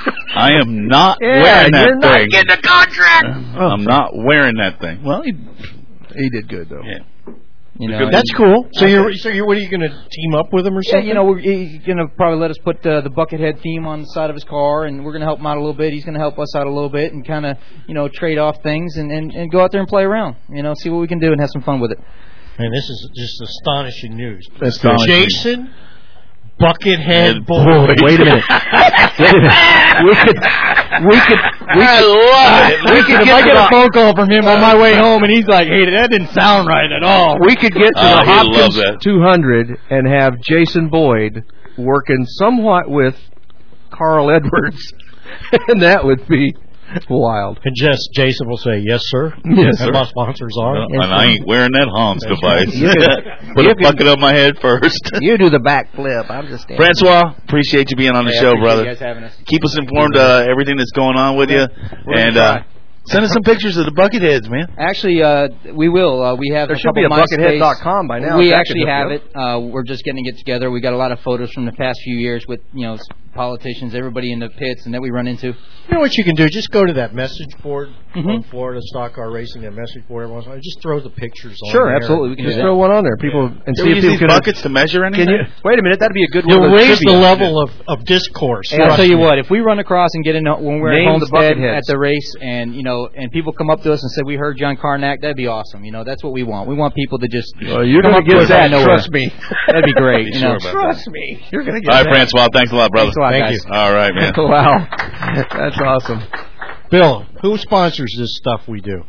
I am not Yeah, wearing that you're not thing. getting a contract. I'm not wearing that thing. Well, he, He did good though. yeah. You know, That's cool. So you're, so you're, what are you going to team up with him or Yeah, something? you know, we're, he's going to probably let us put uh, the Buckethead theme on the side of his car, and we're going to help him out a little bit. He's going to help us out a little bit and kind of, you know, trade off things and, and, and go out there and play around, you know, see what we can do and have some fun with it. Man, this is just astonishing news. Astonishing. Jason Buckethead Head Boyd. Wait a minute. Wait a minute. We could, we could, we I could, love it. we could If get I to get a the, phone call from him on my way home and he's like, hey, that didn't sound right at all. we could get to Oh, the he'd love Hopkins that. two hundred and have Jason Boyd working somewhat with Carl Edwards, and that would be wild. And just Jason will say, yes, sir. Yes, And sir. my sponsors are. Well, and I ain't wearing that Hans device. You can- Put you a can- bucket on my head first. You do the backflip. I'm just standing. Francois, appreciate you being on the Hey, I show, appreciate brother. you guys having us. Keep us informed uh, everything that's going on with you. We're gonna And uh, try. Send us some pictures of the bucket heads, man. Actually, uh, we will. Uh, we have There a should couple be a MySpace. buckethead dot com by now. We That actually could have hook it. Uh, we're just getting it together. We got a lot of photos from the past few years with you know politicians, everybody in the pits, and that we run into. You know what you can do? Just go to that message board Mm-hmm. on Florida Stock Car Racing, that message board every once in a while. Just throw the pictures on Sure, there. absolutely. We can just Yeah. throw one on there. People and Do see we if use people these can. buckets to measure anything? Can you wait a minute? That'd be a good You'll one. raise the trivia. level of, of discourse. And I'll Trust tell you me. what, if we run across and get in a, when we're Name at the Homestead bucketheads. at the race, and you know, and people come up to us and say we heard John Carnac, that'd be awesome. You know, that's what we want. We want people to just Well, you're come gonna up get to us out that. of nowhere. Trust me. That'd be great. Be you sure know, about Trust me. You're gonna get All right, that. Francois. Thanks a lot, brother. Thanks a lot, Thank guys. you. All right, man. Wow, that's awesome. Bill, who sponsors this stuff we do?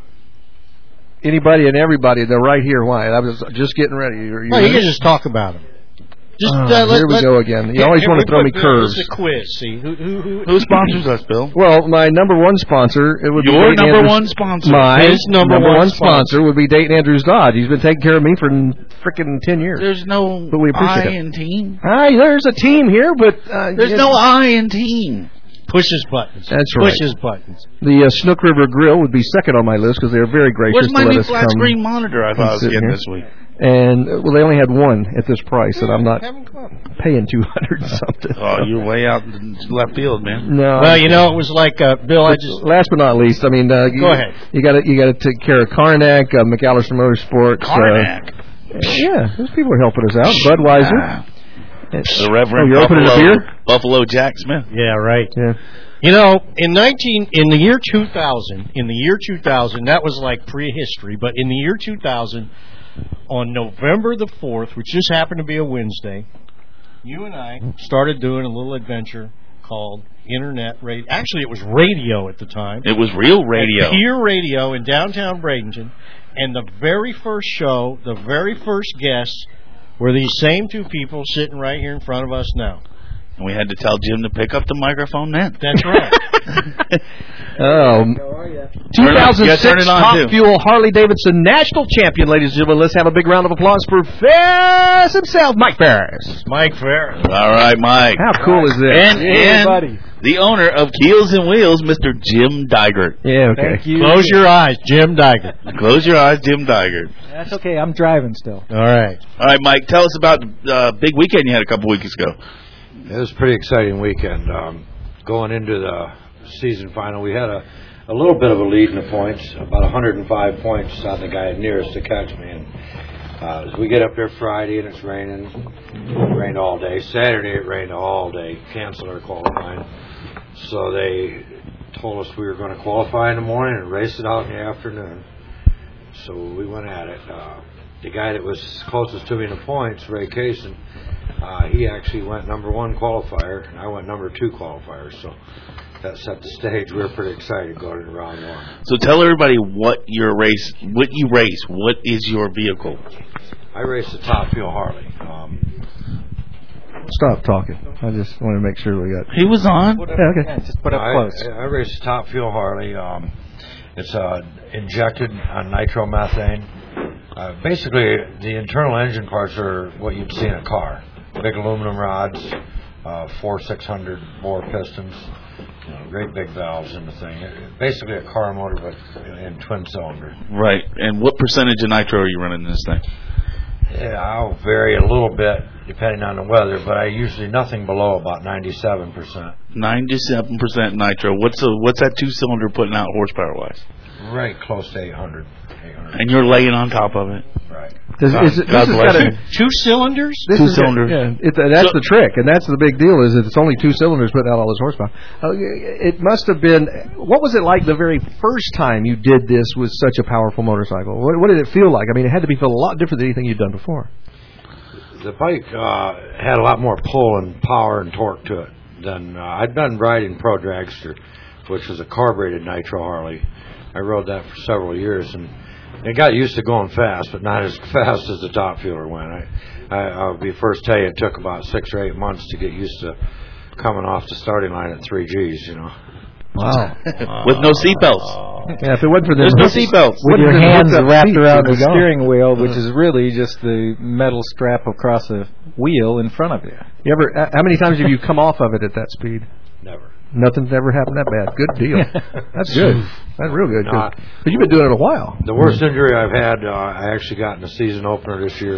Anybody and everybody, they're right here. Why? I was just getting ready. You're, Well, you can just talk about them. Just, Oh, uh, let, here we let, go again. You here- always here want we to throw me put- curves. It's a quiz. See who who who, Who sponsors us, Bill? Well, my number one sponsor, it would Your be Dayton number Andrews. one sponsor. My His number number one one sponsor. sponsor would be Dayton Andrews Dodge. He's been taking care of me for frickin' ten years. There's no But we appreciate I it. in team. Hi, there's a team here, but uh, There's you no know, I in team. pushes buttons. That's right. Pushes buttons. The uh, Snook River Grill would be second on my list because they are very gracious Where's my to let new us flat come. screen monitor I thought I was sit getting here. this week? And uh, well, they only had one at this price, and I'm not Have 'em come. paying two hundred something. Oh, you're way out in left field, man. No. Well, you know, it was like uh, Bill. I just Last but not least, I mean, uh, you, Go ahead. You got to you got to take care of Karnak, uh, McAllister Motorsports. Karnak. Uh, yeah, those people are helping us out. Budweiser. Ah, Uh, the Reverend oh, you're opening a Buffalo, beer? Buffalo Jack Smith. yeah, right. Yeah. You know, in nineteen in the year two thousand, in the year two thousand, that was like prehistory. But in the year two thousand, on November the fourth, which just happened to be a Wednesday, you and I started doing a little adventure called Internet Radio. Actually, it was radio at the time. It was real radio. At Pier Radio in downtown Bradenton, and the very first show, the very first guests were these same two people sitting right here in front of us now. And we had to tell Jim to pick up the microphone then. That's right. Oh, Turn it on. Yeah, turn two thousand six it on, Top too. Fuel Harley Davidson National Champion, ladies and gentlemen. Let's have a big round of applause for Ferris himself, Mike Ferris. Mike Ferris. All right, Mike. How cool is this? And, and the owner of Keels and Wheels, Mister Jim Digert. Yeah, okay. Close your eyes, Jim Digert. Close your eyes, Jim Digert. That's okay. I'm driving still. All right. All right, Mike, tell us about the uh, big weekend you had a couple weeks ago. It was a pretty exciting weekend. Um, going into the season final, we had a, a little bit of a lead in the points, about one hundred five points on the guy nearest to catch me. And uh, as we get up there Friday and it's raining, it rained all day. Saturday it rained all day, canceled our qualifying. So they told us we were going to qualify in the morning and race it out in the afternoon. So we went at it. Uh, the guy that was closest to me in the points, Ray Kaysen, Uh, he actually went number one qualifier, and I went number two qualifier. So that set the stage. We were pretty excited going into round one. So tell everybody what your race, what you race. What is your vehicle? I raced the Top Fuel Harley. Um, Stop talking. I just want to make sure we got. He was on. Yeah, okay. Yeah, just put up I, close. I, I raced the Top Fuel Harley. Um, it's uh, injected on nitromethane. Uh, basically, the internal engine parts are what you'd see in a car. Big aluminum rods, uh, four six hundred bore pistons, you know, great big valves in the thing. It, basically a car motor, but in twin cylinder. Right. And what percentage of nitro are you running in this thing? Yeah, I'll vary a little bit depending on the weather, but I usually nothing below about ninety-seven percent. Ninety-seven percent nitro. What's the what's that two cylinder putting out horsepower wise? Right close to eight hundred. eight hundred. And you're laying on top of it. Right. Does, God, is it, God this has bless got you. a, Two cylinders? This Two is cylinder. Yeah, it, that's So- the trick, and that's the big deal. Is that it's only two cylinders putting out all this horsepower. Uh, it must have been. What was it like the very first time you did this with such a powerful motorcycle? What, what did it feel like? I mean, it had to be feel a lot different than anything you'd done before. The bike uh, had a lot more pull and power and torque to it than uh, I'd been riding Pro Dragster, which was a carbureted nitro Harley. I rode that for several years, and it got used to going fast, but not as fast as the Top Fueler went. I, I, I'll be first tell you, it took about six or eight months to get used to coming off the starting line at three G's, you know. Wow. With no seatbelts. Yeah, if it wasn't for the There's no seatbelts. With your hands wrapped around the we'd be gone. steering wheel, which is really just the metal strap across the wheel in front of you. You ever? uh, How many times have you come off of it at that speed? Never. Nothing's ever happened that bad. Good deal. That's good. That's real good. No, But you've been doing it a while. The worst injury I've had, uh, I actually got in the season opener this year.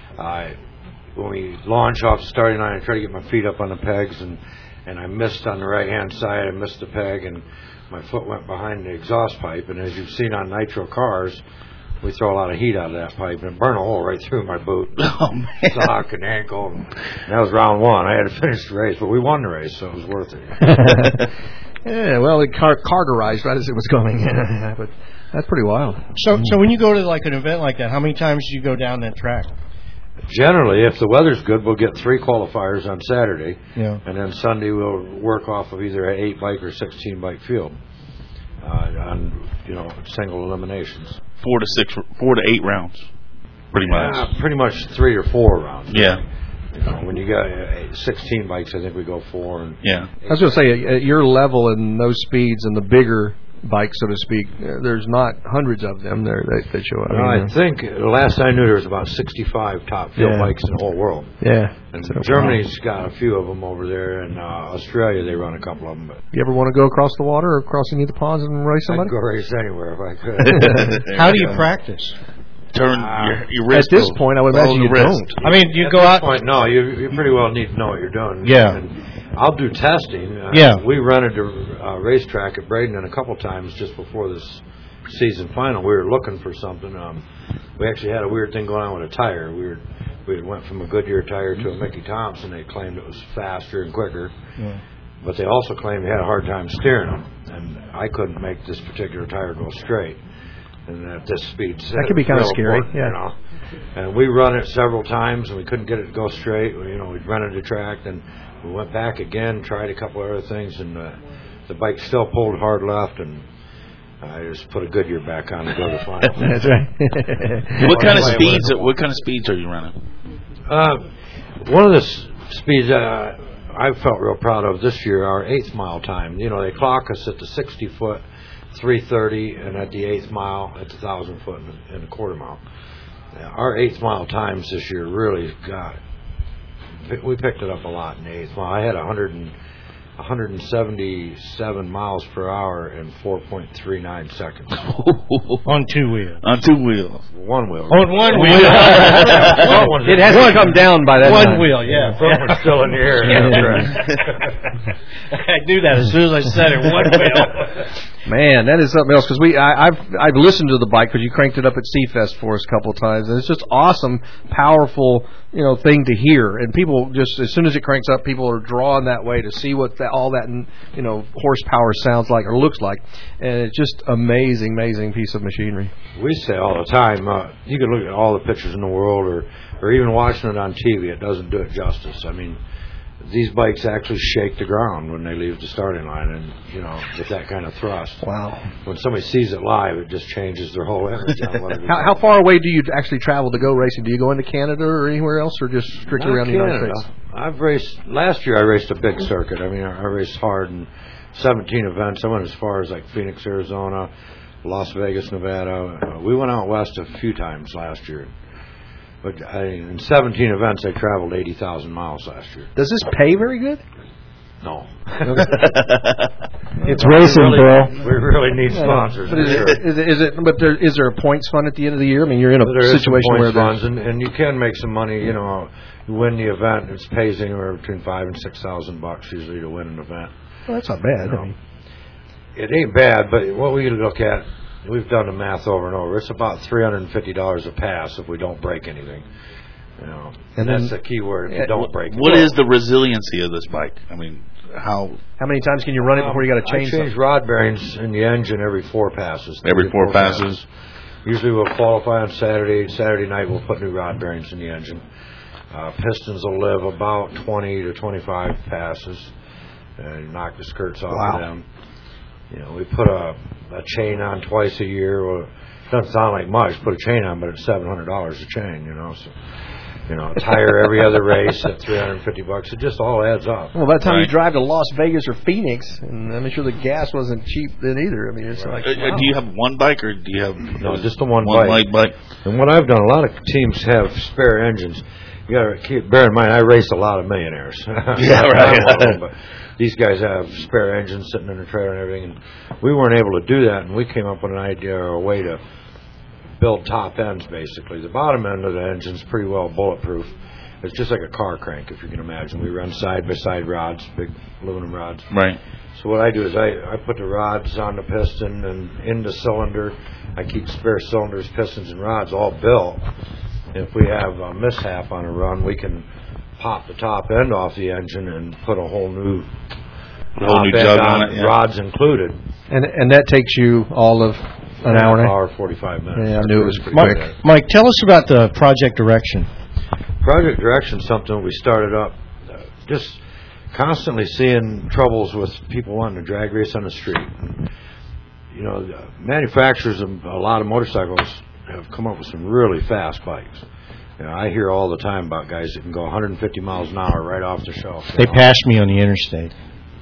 I, when we launch off the starting line, I try to get my feet up on the pegs, and, and I missed on the right-hand side. I missed the peg, and my foot went behind the exhaust pipe. And as you've seen on nitro cars, we throw a lot of heat out of that pipe, and it burned a hole right through my boot, oh, man. sock, and ankle. And that was round one. I had to finish the race, but we won the race, so it was worth it. Yeah, well, it car- carterized right as it was going. But that's pretty wild. So, so when you go to like an event like that, how many times do you go down that track? Generally, if the weather's good, we'll get three qualifiers on Saturday, Yeah. and then Sunday we'll work off of either an eight bike or sixteen bike field uh, on you know single eliminations. Four to six, four to eight rounds, pretty much. Yeah, pretty much three or four rounds. Yeah. You know, when you got uh, sixteen bikes, I think we go four. And yeah. I was going to say, at your level and those speeds and the bigger bikes, so to speak, there's not hundreds of them there that, that show up. No, I, mean, I think the last I knew there was about sixty-five top field Yeah. bikes in the whole world. Yeah. And So, Germany's got a few of them over there, and uh, Australia they run a couple of them. But You ever want to go across the water or across any of the ponds and race I'd somebody? go race anywhere if I could. How do you practice? Turn Uh, your, your wrist. At this over. point, I would Roll imagine the you wrist. don't. I mean, you At go this out. point, no, you you pretty well need to know what you're doing. Yeah. And I'll do testing. Uh, Yeah. We rented a uh, racetrack at Bradenton a couple times just before this season final. We were looking for something. Um, we actually had a weird thing going on with a tire. We were we had went from a Goodyear tire to a Mickey Thompson. They claimed it was faster and quicker. Yeah. But they also claimed they had a hard time steering them, and I couldn't make this particular tire go straight. And at this speed, That could be kinda scary, yeah. You know. And we run it several times, and we couldn't get it to go straight. We, you know, we rented a track, then we went back again, tried a couple of other things, and uh, the bike still pulled hard left, and I just put a Goodyear back on to go to the final. That's right. What kind of Anyway, speeds? What kind of speeds are you running? Uh, one of the s- speeds uh, I felt real proud of this year, our eighth mile time. You know, they clock us at the sixty foot, three thirty, and at the eighth mile, at the thousand foot and a quarter mile. Uh, our eighth mile times this year really got. We picked it up a lot in the eighth mile. I had a hundred and. one hundred seventy-seven miles per hour in four point three nine seconds. On two wheels. On two wheels. One wheel. On one wheel. It hasn't come down by that One time. wheel, yeah. Front one's still in the air. Yeah. I knew that as soon as I said it. One wheel. Man, that is something else because we I, I've I've listened to the bike because you cranked it up at Seafest for us a couple of times, and it's just awesome, powerful, you know, thing to hear. And people just as soon as it cranks up, people are drawn that way to see what that, all that you know horsepower sounds like or looks like, and it's just amazing, amazing piece of machinery. We say all the time, uh, you can look at all the pictures in the world, or or even watching it on T V, it doesn't do it justice. I mean, these bikes actually shake the ground when they leave the starting line, and you know, with that kind of thrust. Wow! When somebody sees it live, it just changes their whole image on what it is. How, how far away do you actually travel to go racing? Do you go into Canada or anywhere else, or just strictly Not around the Canada. United States? I've raced last year. I raced a big circuit. I mean, I, I raced hard in seventeen events. I went as far as like Phoenix, Arizona, Las Vegas, Nevada. Uh, we went out west a few times last year. But I, in seventeen events, I traveled eighty thousand miles last year. Does this pay very good? No. It's racing, we really, bro. We really need sponsors. But is, it, is, it, is it? But there, is there a points fund at the end of the year? I mean, you're in a There is some situation where points there's funds, and, and you can make some money. You know, you win the event, it pays anywhere between five and six thousand bucks usually to win an event. well, that's not bad. You know, I mean, it ain't bad, but what we look at, we've done the math over and over. It's about three hundred and fifty dollars a pass if we don't break anything. You know, And and that's then- the key word. If Yeah, you don't break. What it. is the resiliency of this bike? I mean, how how many times can you run it before you got to change I change something? rod bearings in the engine every four passes. Every four passes. Usually we'll qualify on Saturday. Saturday night we'll put new rod bearings in the engine. Uh, pistons will live about twenty to twenty-five passes, and knock the skirts off Wow. of them. You know, we put a, a chain on twice a year. Well, it doesn't sound like much. Put a chain on, but it's seven hundred dollars a chain. You know, so you know, a tire every other race at three hundred and fifty bucks. It just all adds up. Well, by the time Right. you drive to Las Vegas or Phoenix, and I'm sure the gas wasn't cheap then either. I mean, it's like, Uh, wow. do you have one bike or do you have No, just the one, one bike. light bike? And what I've done, a lot of teams have spare engines. You got to keep bear in mind, I race a lot of millionaires. Yeah, right. But these guys have spare engines sitting in the trailer and everything, and we weren't able to do that. And we came up with an idea or a way to build top ends. Basically, the bottom end of the engine's pretty well bulletproof. It's just like a car crank, if you can imagine. We run side by side rods, big aluminum rods. Right. So what I do is I, I put the rods on the piston and in the cylinder. I keep spare cylinders, pistons, and rods all built. If we have a mishap on a run, we can pop the top end off the engine and put a whole new, a whole new jug on it, yeah. rods included. And and that takes you all of an hour and a half? hour, forty-five minutes. Yeah, I knew it was pretty Mike, quick. Mike, tell us about the Project Direction. Project Direction is something we started up uh, just constantly seeing troubles with people wanting to drag race on the street. And, you know, the manufacturers of a lot of motorcycles have come up with some really fast bikes. You know, I hear all the time about guys that can go one hundred fifty miles an hour right off the shelf. They know. passed me on the interstate.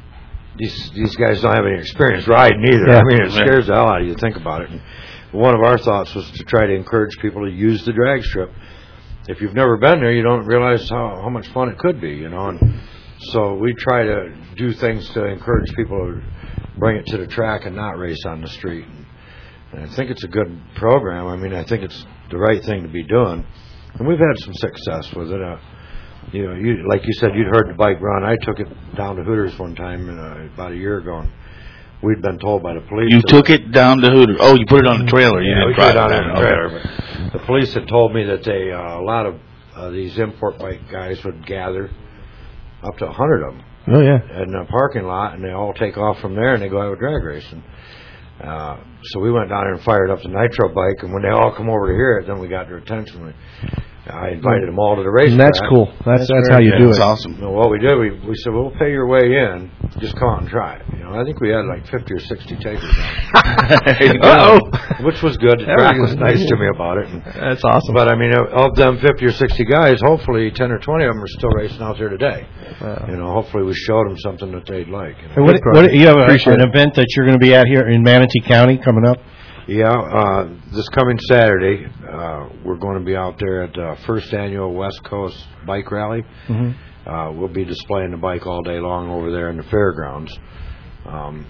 These these guys don't have any experience riding either. Yeah. I mean, it scares the hell out of you to think about it. And one of our thoughts was to try to encourage people to use the drag strip. If you've never been there, you don't realize how, how much fun it could be, you know. And so we try to do things to encourage people to bring it to the track and not race on the street. And I think it's a good program. I mean, I think it's the right thing to be doing. And we've had some success with it. Uh, you know, you, like you said, you'd heard the bike run. I took it down to Hooters one time uh, about a year ago, and we'd been told by the police. You took it down to Hooters. Oh, you put it on the trailer. You Yeah, didn't we drive put it on it the trailer. But the police had told me that they uh, a lot of uh, these import bike guys would gather, up to a hundred of them. Oh yeah. In a parking lot, and they all take off from there and they go out with drag racing. Uh, so we went down there and fired up the nitro bike, and when they all come over to hear it, then we got their attention. We, I invited them all to the race. And that's track. cool. That's that's, very- how you yeah, do that's it. awesome. You know, what we did, we we said, well, we'll pay your way in. Just come out and try it. You know, I think we had like fifty or sixty takers on it. Uh-oh. Which was good. The That track was was nice to me about it. And, That's awesome. but I mean, of them fifty or sixty guys, hopefully ten or twenty of them are still racing out there today. You know, hopefully we showed them something that they'd like. You know. And what, what, you have a, Appreciate an it. event that you're going to be at here in Manatee County coming up? Yeah, uh, this coming Saturday, uh, we're going to be out there at the first annual West Coast Bike Rally. Mhm. Uh, we'll be displaying the bike all day long over there in the fairgrounds. Um,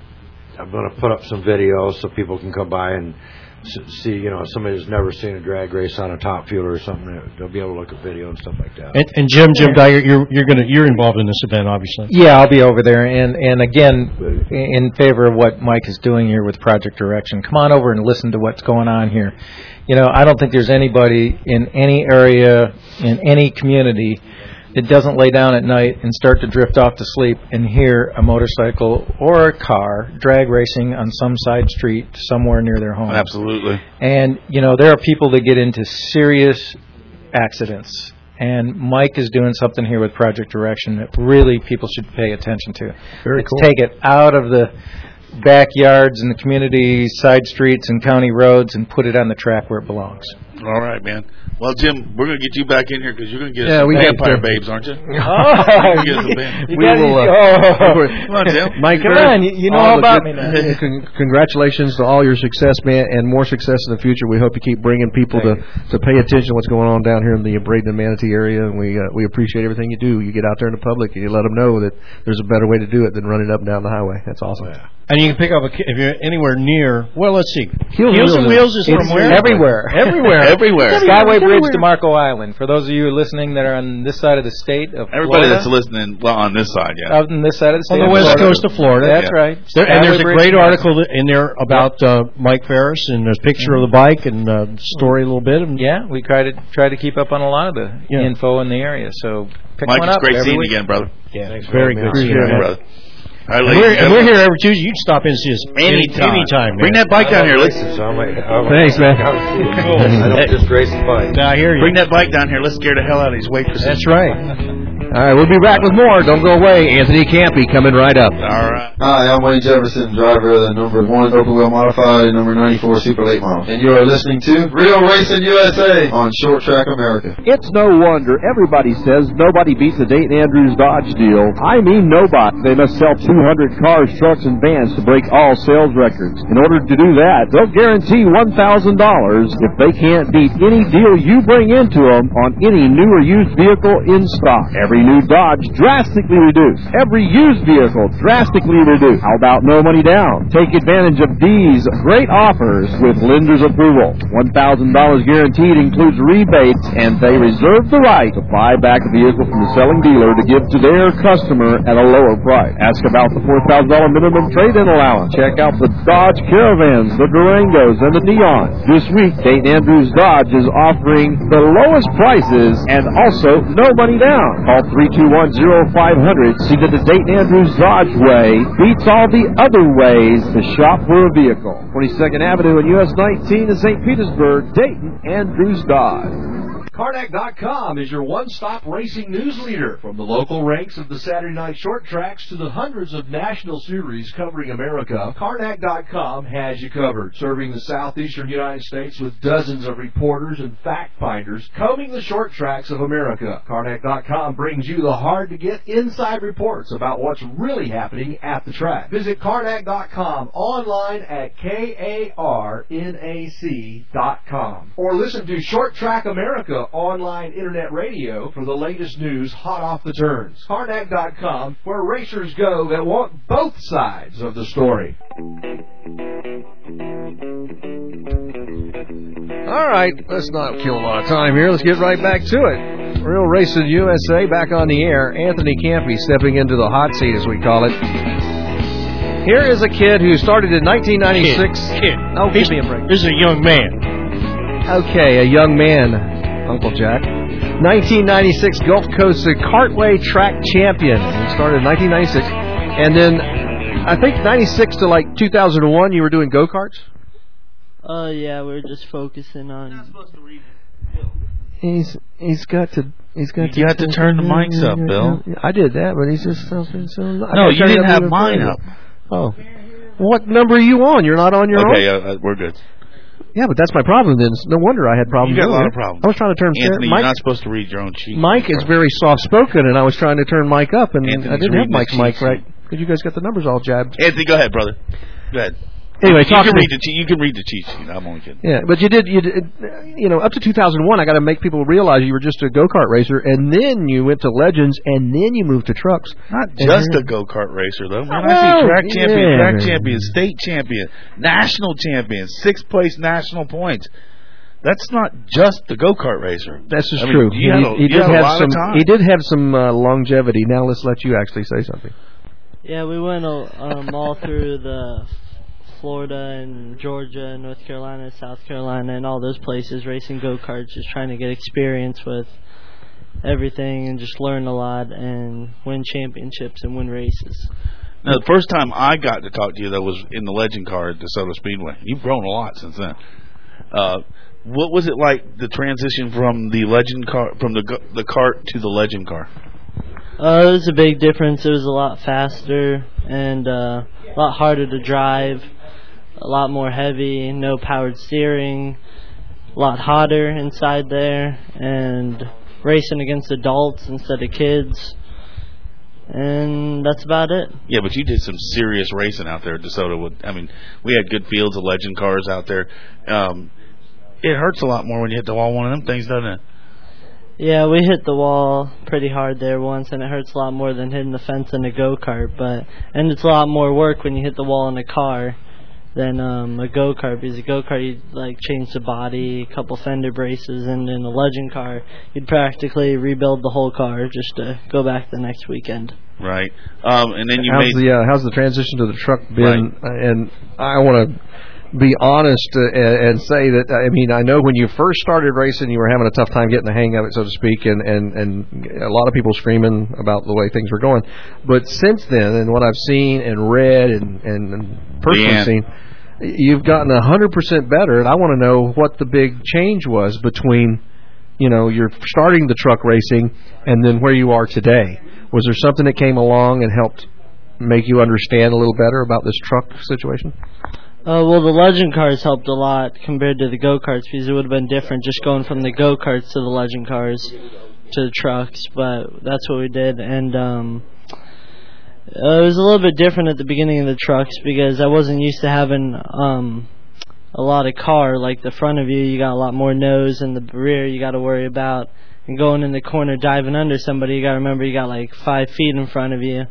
I'm going to put up some videos so people can come by and s- see, you know, somebody who's never seen a drag race on a top fueler or something. They'll be able to look at video and stuff like that. And, and Jim, Jim Dyer, you're you're going to you're involved in this event, obviously. Yeah, I'll be over there. And, and again, in favor of what Mike is doing here with Project Direction, come on over and listen to what's going on here. You know, I don't think there's anybody in any area, in any community, that doesn't lay down at night and start to drift off to sleep and hear a motorcycle or a car drag racing on some side street somewhere near their home. Absolutely. And, you know, there are people that get into serious accidents. And Mike is doing something here with Project Direction that really people should pay attention to. Very Let's cool. take it out of the backyards and the community side streets and county roads and put it on the track where it belongs. All right, man. Well, Jim, we're going to get you back in here because you're going to get us Yeah, some we got vampire to. babes, aren't you? Oh, You're gonna get us some vamp- you We gotta- will, uh, oh. Come on, Jim. Mike, Come very- on, you- you know all all the about good- me now. con- Congratulations to all your success, man, and more success in the future. We hope you keep bringing people to, to pay attention to what's going on down here in the Braden and Manatee area, and we uh, we appreciate everything you do. You get out there in the public and you let them know that there's a better way to do it than running up and down the highway. That's awesome. And you can pick up a ki- if you're anywhere near. Well, let's see. Heels Heels and and Wheels is It's from where? everywhere. Everywhere. Everywhere. Skyway Bridge Everywhere. to Marco Island. For those of you listening that are on this side of the state of Everybody Florida, that's listening, well, on this side, yeah. out on this side of the state On the of west Florida. coast of Florida. That's Yeah. right. There, and there's Skyway a Bridge great to Marco. article in there about uh, Mike Ferris, and there's a picture of the bike and uh, story a little bit. And Yeah, we try to try to keep up on a lot of the Yeah. info in the area. So pick Mike, one it's up great every seeing you week. again, brother. yeah, Thanks for very having me good on. seeing Yeah, you, man. brother. All right, And ladies we're, and and we're gentlemen. here every Tuesday. You can stop in and see us any, Anytime. anytime. Bring man. that bike down here. Let's So I'm like, I'm Thanks, man. I don't just race the bike. I hear you. bring that bike down here. Let's scare the hell out of these waitresses. That's right. All right, we'll be back with more. Don't go away. Anthony Campy coming right up. All right. Hi, I'm Wayne Jefferson, driver of the number one open wheel modified, number ninety-four Super Late Model. And you are listening to Real Racing U S A on Short Track America. It's no wonder everybody says nobody beats the Dayton Andrews Dodge deal. I mean nobody. They must sell two hundred cars, trucks, and vans to break all sales records. In order to do that, they'll guarantee one thousand dollars if they can't beat any deal you bring into them on any new or used vehicle in stock. Every new Dodge drastically reduced. Every used vehicle drastically reduced. How about no money down? Take advantage of these great offers with lender's approval. one thousand dollars guaranteed includes rebates, and they reserve the right to buy back a vehicle from the selling dealer to give to their customer at a lower price. Ask about the four thousand dollars minimum trade-in allowance. Check out the Dodge Caravans, the Durangos, and the Neons. This week, Dayton Andrews Dodge is offering the lowest prices and also no money down. Call three two one, zero five zero zero. See that the Dayton Andrews Dodge way beats all the other ways to shop for a vehicle. twenty-second Avenue and U S nineteen in Saint Petersburg, Dayton Andrews Dodge. Karnak dot com is your one-stop racing news leader. From the local ranks of the Saturday night short tracks to the hundreds of national series covering America, Karnak dot com has you covered. Serving the southeastern United States with dozens of reporters and fact-finders combing the short tracks of America. Karnak dot com brings you the hard-to-get inside reports about what's really happening at the track. Visit Karnak dot com online at K A R N A C dot com. Or listen to Short Track America online internet radio for the latest news hot off the turns. Karnak dot com, where racers go that want both sides of the story. All right, let's not kill a lot of time here. Let's get right back to it. Real Racing U S A back on the air. Anthony Campy stepping into the hot seat, as we call it. Here is a kid who started in nineteen ninety-six. Kid. kid. Oh, give me a break. This is a young man. Okay, a young man, Uncle Jack. nineteen ninety-six Gulf Coast Kartway Track Champion. He started in nineteen ninety-six. And then, I think ninety-six to like two thousand one, you were doing go-karts? Uh, yeah, we we're just focusing on... He's he's got to he's got you to. You have to turn the mics up, Bill. I did that, but he's just something. So no, you didn't have mine up. Oh, what number are you on? You're not on your okay, own. Okay, uh, we're good. Yeah, but that's my problem. Then no wonder I had problems. You got a lot earlier. of problems. I was trying to turn. Anthony, Mike, you're not supposed to read your own sheet. Mike is very soft spoken, and I was trying to turn Mike up, and Anthony's I didn't have Mike's mic sheet. right because you guys got the numbers all jabbed. Anthony, go ahead, brother. Go ahead. Anyway, you talk can to read me. the cheat. You can read the cheat sheet. I'm only kidding. Yeah, but you did. You did. You know, up to two thousand one, I got to make people realize you were just a go kart racer, and then you went to Legends, and then you moved to trucks. Not and just then, a go kart racer, though. When well, I see track champion, yeah, track man. champion, state champion, national champion, sixth place national points. That's not just the go kart racer. That's just I mean, true. You He, had a, he you did had a have lot some. of time. He did have some uh, longevity. Now let's let you actually say something. Yeah, we went um, all through the Florida and Georgia, North Carolina, South Carolina, and all those places racing go-karts, just trying to get experience with everything and just learn a lot and win championships and win races. Now, the first time I got to talk to you, though, was in the Legend car at DeSoto Speedway. You've grown a lot since then. Uh, what was it like, the transition from the Legend car, from the the kart to the Legend car? Uh, it was a big difference. It was a lot faster and uh, a lot harder to drive, a lot more heavy, no powered steering, a lot hotter inside there, and racing against adults instead of kids. And that's about it. Yeah, but you did some serious racing out there at DeSoto. With, I mean, we had good fields of Legend cars out there. Um, it hurts a lot more when you hit the wall one of them things, doesn't it? Yeah, we hit the wall pretty hard there once, and it hurts a lot more than hitting the fence in a go-kart. But and it's a lot more work when you hit the wall in a car than um, a go-kart, because a go-kart you'd like change the body, a couple fender braces, and in a Legend car you'd practically rebuild the whole car just to go back the next weekend. Right. Um, and then you how's made the uh, how's the transition to the truck been? Right. And I want to be honest uh, and say that, I mean, I know when you first started racing, you were having a tough time getting the hang of it, so to speak, and, and, and a lot of people screaming about the way things were going. But since then, and what I've seen and read and, and, and personally yeah. seen, you've gotten one hundred percent better, and I want to know what the big change was between you know, you're starting the truck racing and then where you are today? Was there something that came along and helped make you understand a little better about this truck situation? Uh, well, the Legend cars helped a lot compared to the go-karts because it would have been different just going from the go-karts to the Legend cars to the trucks, but that's what we did. And um, uh, it was a little bit different at the beginning of the trucks because I wasn't used to having um, a lot of car. Like the front of you, you got a lot more nose, and the rear you got to worry about. And going in the corner, diving under somebody, you got to remember you got like five feet in front of you.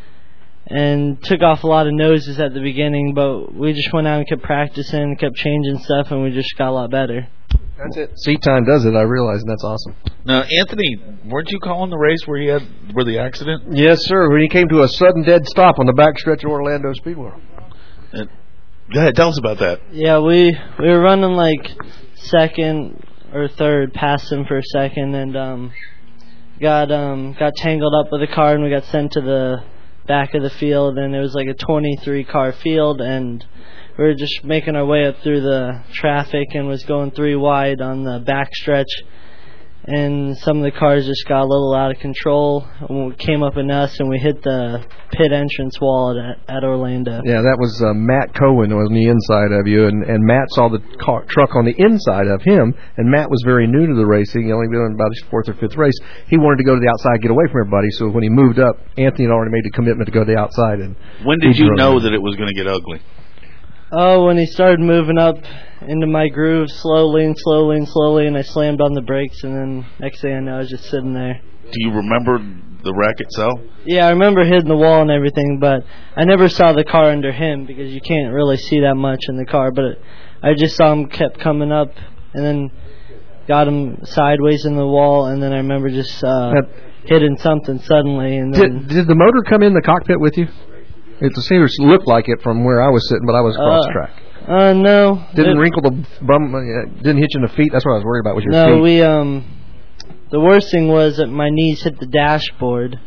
And took off a lot of noses at the beginning, but we just went out and kept practicing, kept changing stuff, and we just got a lot better. That's it. Seat time does it, I realize, and that's awesome. Now, Anthony, weren't you calling the race where he had where the accident? Yes, sir. When he came to a sudden dead stop on the backstretch of Orlando Speedway. And, go ahead, tell us about that. Yeah, we we were running like second or third, past him for a second, and um, got um got tangled up with the car, and we got sent to the back of the field, and it was like a twenty-three car field, and we were just making our way up through the traffic and was going three wide on the back stretch, and some of the cars just got a little out of control and we came up in us, and we hit the pit entrance wall at, at Orlando. Yeah, that was uh, Matt Cohen on the inside of you, and, and Matt saw the car, truck on the inside of him, and Matt was very new to the racing. He only been on about his fourth or fifth race. He wanted to go to the outside, get away from everybody, so when he moved up, Anthony had already made the commitment to go to the outside. And when did you know that it was going to get ugly? Oh, when he started moving up into my groove slowly and slowly and slowly, and I slammed on the brakes, and then next thing I know, I was just sitting there. Do you remember the wreck itself? Yeah, I remember hitting the wall and everything, but I never saw the car under him because you can't really see that much in the car. But it, I just saw him kept coming up, and then got him sideways in the wall, and then I remember just uh, hitting something suddenly. And then Did, did the motor come in the cockpit with you? It seemed to look like it from where I was sitting, but I was cross track. Uh, uh, no. Didn't it, wrinkle the bum? Uh, didn't hit you in the feet. That's what I was worried about. Was your no, feet? No, we um. The worst thing was that my knees hit the dashboard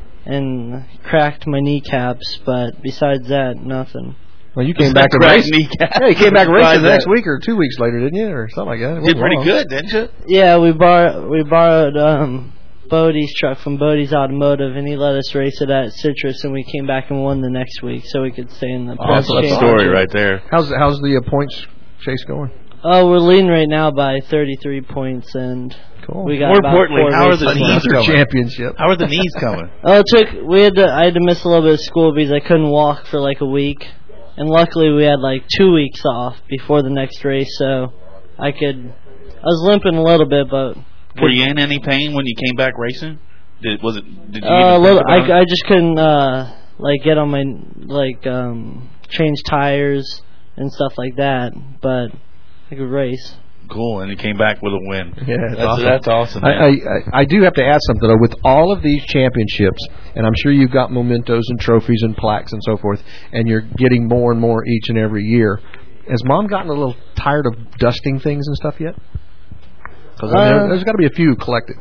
and cracked my kneecaps, but besides that, nothing. Well, you came back to race. Yeah, you came back racing the next week or two weeks later, didn't you, or something like that? It did pretty long. good, didn't you? Yeah, we bar we borrowed um, Bodie's truck from Bodie's Automotive, and he let us race it at Citrus, and we came back and won the next week, so we could stay in the. Oh, that's a story right there. How's how's the uh, points chase going? Oh, we're leading right now by thirty-three points, and cool. we got More about importantly, four how are the races knees left. coming? Championship. How are the knees coming? Oh, it took. We had to. I had to miss a little bit of school because I couldn't walk for like a week, and luckily we had like two weeks off before the next race, so I could. I was limping a little bit, but. Were you in any pain when you came back racing? Did was it? Did you Uh, even a little. think I, about it? I just couldn't uh like get on my like um change tires and stuff like that, but I could race. Cool, and he came back with a win. Yeah, that's that's awesome. That's awesome. I, I, I I do have to ask something though. With all of these championships, and I'm sure you've got mementos and trophies and plaques and so forth, and you're getting more and more each and every year. Has Mom gotten a little tired of dusting things and stuff yet? Because I mean, Uh, there's got to be a few collected.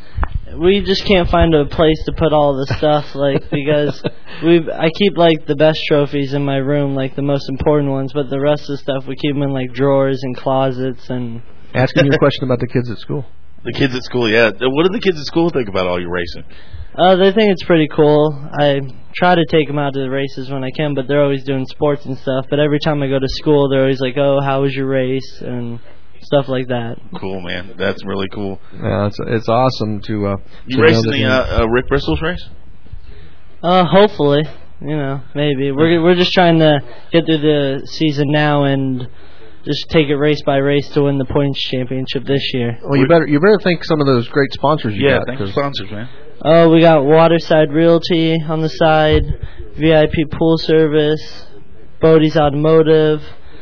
We just can't find a place to put all the stuff, like because we I keep like the best trophies in my room, like the most important ones, but the rest of the stuff we keep them in like drawers and closets and. Asking you a question about the kids at school. The kids at school, yeah. What do the kids at school think about all your racing? Uh, they think it's pretty cool. I try to take them out to the races when I can, but they're always doing sports and stuff. But every time I go to school, they're always like, "Oh, how was your race?" and stuff like that. Cool, man. That's really cool. Yeah, it's it's awesome to. Uh, you to racing know that the you- uh, uh, Rick Bristol's race? Uh, hopefully, you know, maybe we're we're just trying to get through the season now and just take it race by race to win the points championship this year. Well, you better you better think some of those great sponsors you Yeah, got. thanks for 'cause- sponsors, man. Oh, we got Waterside Realty on the side, V I P Pool Service, Bodie's Automotive,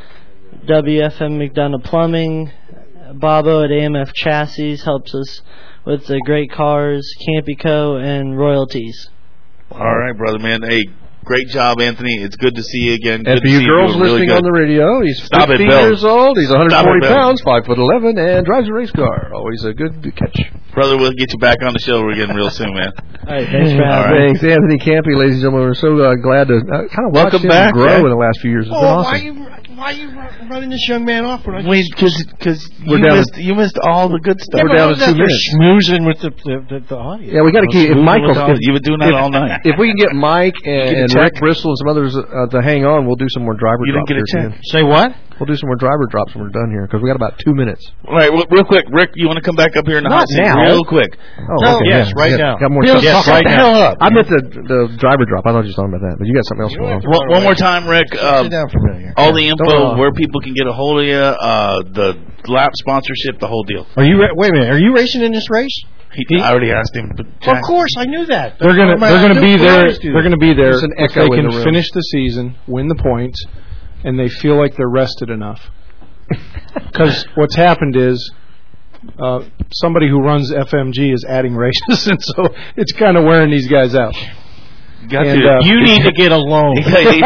W F M McDonough Plumbing, Bobo at A M F Chassis helps us with the great cars, Campico, and royalties. All right, brother, man. Hey, great job, Anthony. It's good to see you again. And Good for to you see girls doing really listening good. on the radio, he's Stop it, fifteen Bill. years old. He's one Stop hundred forty it, Bill. pounds, five foot eleven, and drives a race car. Always a good catch. Brother, we'll get you back on the show again real soon, man. All right, thanks for All having right. me. Thanks, Anthony Campy, ladies and gentlemen. We're so uh, glad to uh, kind of watch Welcome him back, grow man. in the last few years. It's been Oh, awesome. why you why are you run- running this young man off? When I Wait, just, because We're you down missed you missed all the good stuff. We're down to two minutes. Schmoozing with the the, the, the audience. Yeah, we got to keep. If Michael, if, You've been doing that if, all night. If we can get Mike and, and check? Rick Bristol and some others uh, to hang on, we'll do some more driver You didn't drops. get a here at the check. end. Say what? We'll do some more driver drops when we're done here because we got about two minutes. All right, real, real quick, Rick, you want to come back up here in the Not hot seat now. real quick? Oh, No, okay, yes, yeah, right yeah. now. Got more Bill, stuff. shut right the now. hell up. I meant the the driver drop. I thought you were talking about that, but you got something else going on. One, one more time, Rick. Um, Sit down for a minute here. all the Don't info, worry. where people can get a hold of you, uh, the lap sponsorship, the whole deal. Are you? Ra- wait a minute. Are you racing in this race? He, I already asked him. But Of course, I knew that. They're gonna That's they're what gonna I be do. I there. always do They're that. gonna be there There's an if echo they in can the room. finish the season, win the points, and they feel like they're rested enough. Because what's happened is uh, somebody who runs F M G is adding races, and so it's kind of wearing these guys out. Got And, to. uh, You need to get a loan. You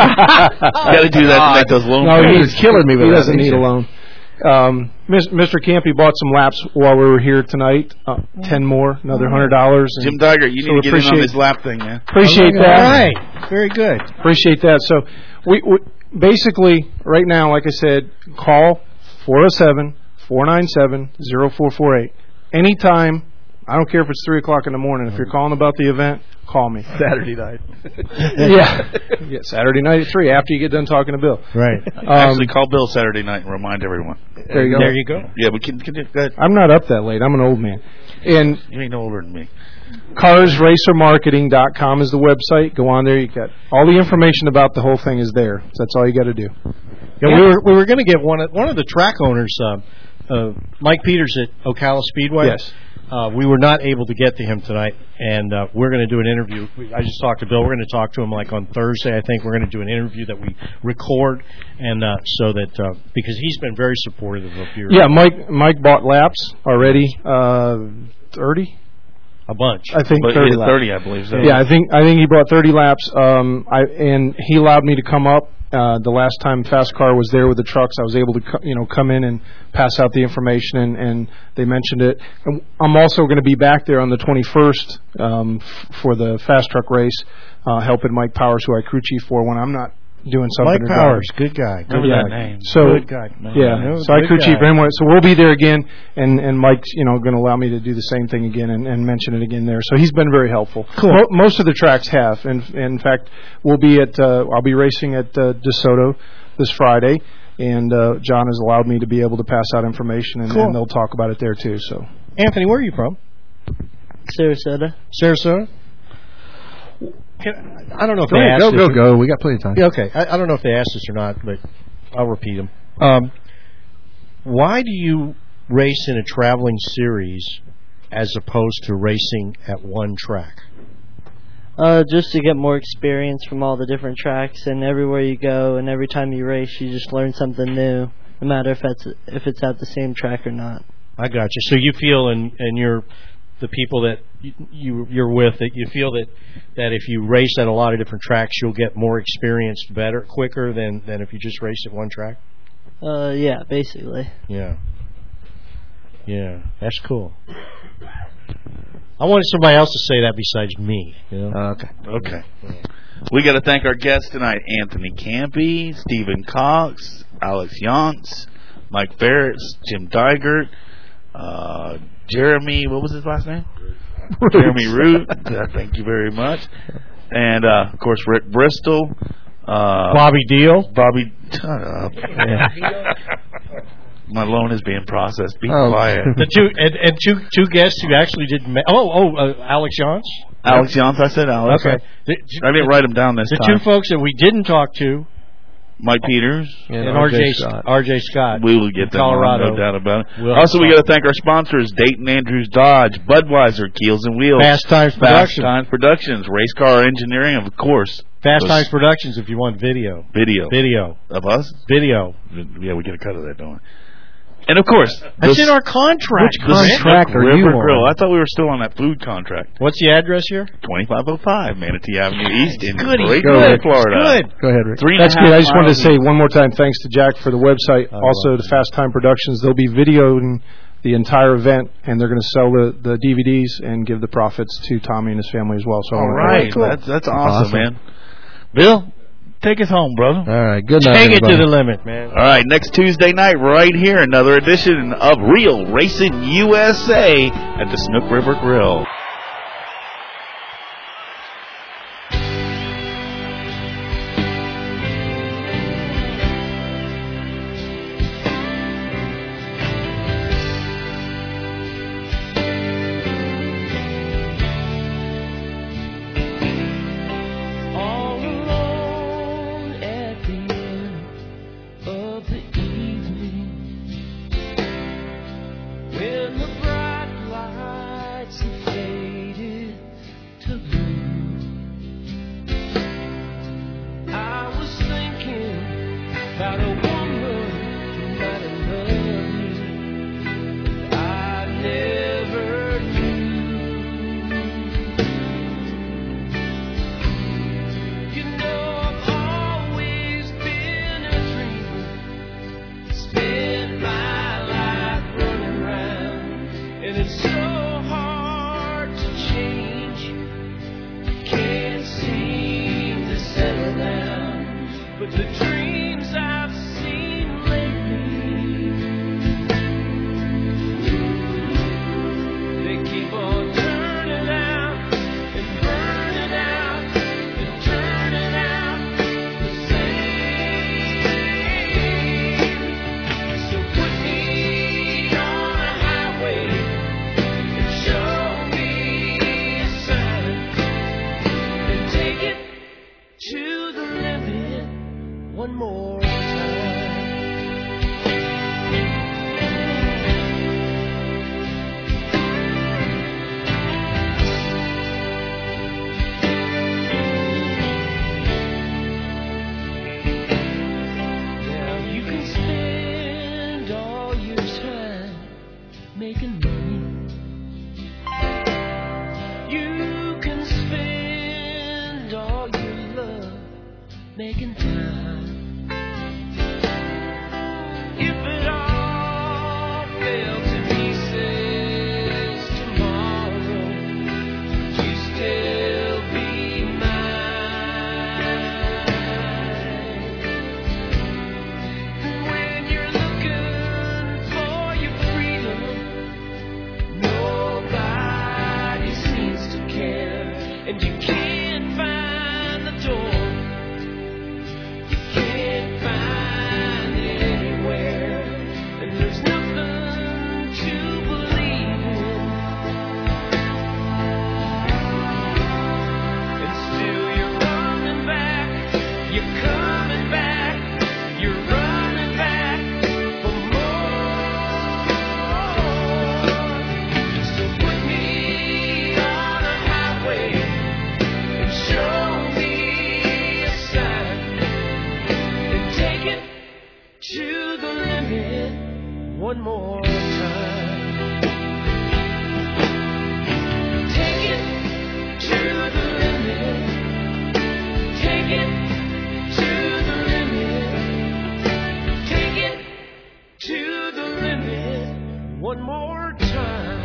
got to do that to make those loan No, payments. he's killing me with He that, doesn't isn't need he? a loan. Um, Mis- Mister Campy bought some laps while we were here tonight. Uh, Ten more, another hundred dollars. Jim Diger, you so need to get in on appreciate- this lap thing, man. Appreciate All that. right. Very good. Appreciate that. So we, we basically right now, like I said, call four oh seven, four nine seven, oh four four eight. Anytime. I don't care if it's three o'clock in the morning. If you're calling about the event, call me. Saturday night. yeah. yeah. Saturday night at three after you get done talking to Bill. Right. Um, Actually, call Bill Saturday night and remind everyone. There you go. There you go. Yeah, we can. can do, go ahead. I'm not up that late. I'm an old man. And You ain't no older than me. cars racer marketing dot com is the website. Go on there. You got all the information about the whole thing is there. That's all you got to do. Yeah, we were we were going to get one of one of the track owners, uh, uh, Mike Peters at Ocala Speedway. Yes. Uh, we were not able to get to him tonight, and uh, we're going to do an interview. We, I just talked to Bill. We're going to talk to him like on Thursday. I think we're going to do an interview that we record, and uh, so that uh, because he's been very supportive of your Yeah, Mike Mike bought laps already. Uh, thirty. a bunch. I think But thirty yeah, laps. thirty, I believe. So. Yeah, I think I think he bought thirty laps. Um, I and he allowed me to come up. Uh, the last time Fast Car was there with the trucks, I was able to co- you know come in and pass out the information, and, and they mentioned it. And I'm also going to be back there on the twenty-first um, f- for the Fast Truck race, uh, helping Mike Powers, who I crew chief for when I'm not doing something. Mike or Powers, driving. good guy. Good Remember yeah. that name. So Good guy. Man. yeah, No, so I good crew chief guy. for him. So we'll be there again, and and Mike's you know going to allow me to do the same thing again and, and mention it again there. So he's been very helpful. Cool. Mo- most of the tracks have, and in fact, we'll be at uh, I'll be racing at uh, DeSoto this Friday, and uh, John has allowed me to be able to pass out information, and, Cool. and they'll talk about it there too. So Anthony, where are you from? Sarasota. Sarasota. Can, I don't know if Go they ahead, asked go, go, this- go. We got plenty of time. Yeah, okay. I, I don't know if they asked this or not, but I'll repeat them. Um, why do you race in a traveling series as opposed to racing at one track? Uh, just to get more experience from all the different tracks, and everywhere you go and every time you race, you just learn something new, no matter if it's if it's at the same track or not. I got you. So you feel, and and you're the people that you, you you're with, that you feel that that if you race at a lot of different tracks, you'll get more experience better, quicker than than if you just race at one track. Uh, yeah, basically. Yeah. Yeah, that's cool. I wanted somebody else to say that besides me. You know? Uh, okay. Okay. We got to thank our guests tonight: Anthony Campy, Stephen Cox, Alex Yonts, Mike Ferretz, Jim Digert, uh, Jeremy. What was his last name? Jeremy Root. Uh, thank you very much. And uh, of course, Rick Bristol. Uh, Bobby Deal. Bobby. Shut up. My loan is being processed. Be Oh. quiet. The two and, and two two guests who actually did. Ma- oh, oh, uh, Alex Yonts. Alex Yonts. I said Alex. Okay. The, I didn't write him down this the time. two folks that we didn't talk to, Mike Peters and, and R J Scott. R J Scott. We will get them Colorado. on, no doubt about it. We'll also, we got to thank our sponsors: Dayton Andrews Dodge, Budweiser, Keels and Wheels, Fast Times Fast Productions. Times Productions, Race Car Engineering, and of course, Fast those- Times Productions. If you want video, Video. video of us. Video. Yeah, we get a cut of that, don't we? And of course, That's the- in our contract. the contract Snook are River you on? Grill. I thought we were still on that food contract. What's the address here? twenty-five oh five Manatee Avenue East in Good. Great Good. Bend, Florida. Good. Go ahead, Rick. Three and a That's half good. I just wanted to miles say one more time thanks to Jack for the website. Oh, also wow. to Fast Time Productions. They'll be videoing the entire event, and they're going to sell the, the D V Ds and give the profits to Tommy and his family as well. So I All wanna- right, Cool. that's that's awesome, Awesome. man. Bill, Take us home, brother. All right, good night, Take everybody. it to the limit, man. All right, next Tuesday night, right here, another edition of Real Racing U S A at the Snook River Grill. All alone at the end of the evening, when the bright lights have faded to blue, I was thinking about a woman who might have loved me, but I never knew. You know, I've always been a dreamer, spend my life running around, and it's so hard to change. Can't seem to settle down, but the dreams I've seen lately, they keep on turning out and burning out and turning out the same. So put me on a highway and show me a sign and take it to the limit one more time. Now you can spend all your time making money. You can spend all your love making time. If it all fell to pieces tomorrow, would you still be mine? When you're looking for your freedom, nobody seems to care, and you can't find the door. You can't find it anywhere, and there's nothing to believe in. And still you're running back, you're coming back, you're running back for more. So put me on a highway and show me a sign and take it to the limit one more time. Take it to the limit. Take it to the limit. Take it to the limit one more time.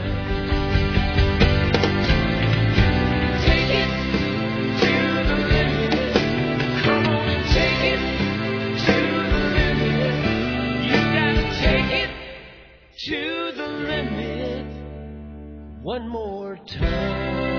Take it to the limit. Come on and take it to the limit. You gotta take it to the limit one more time.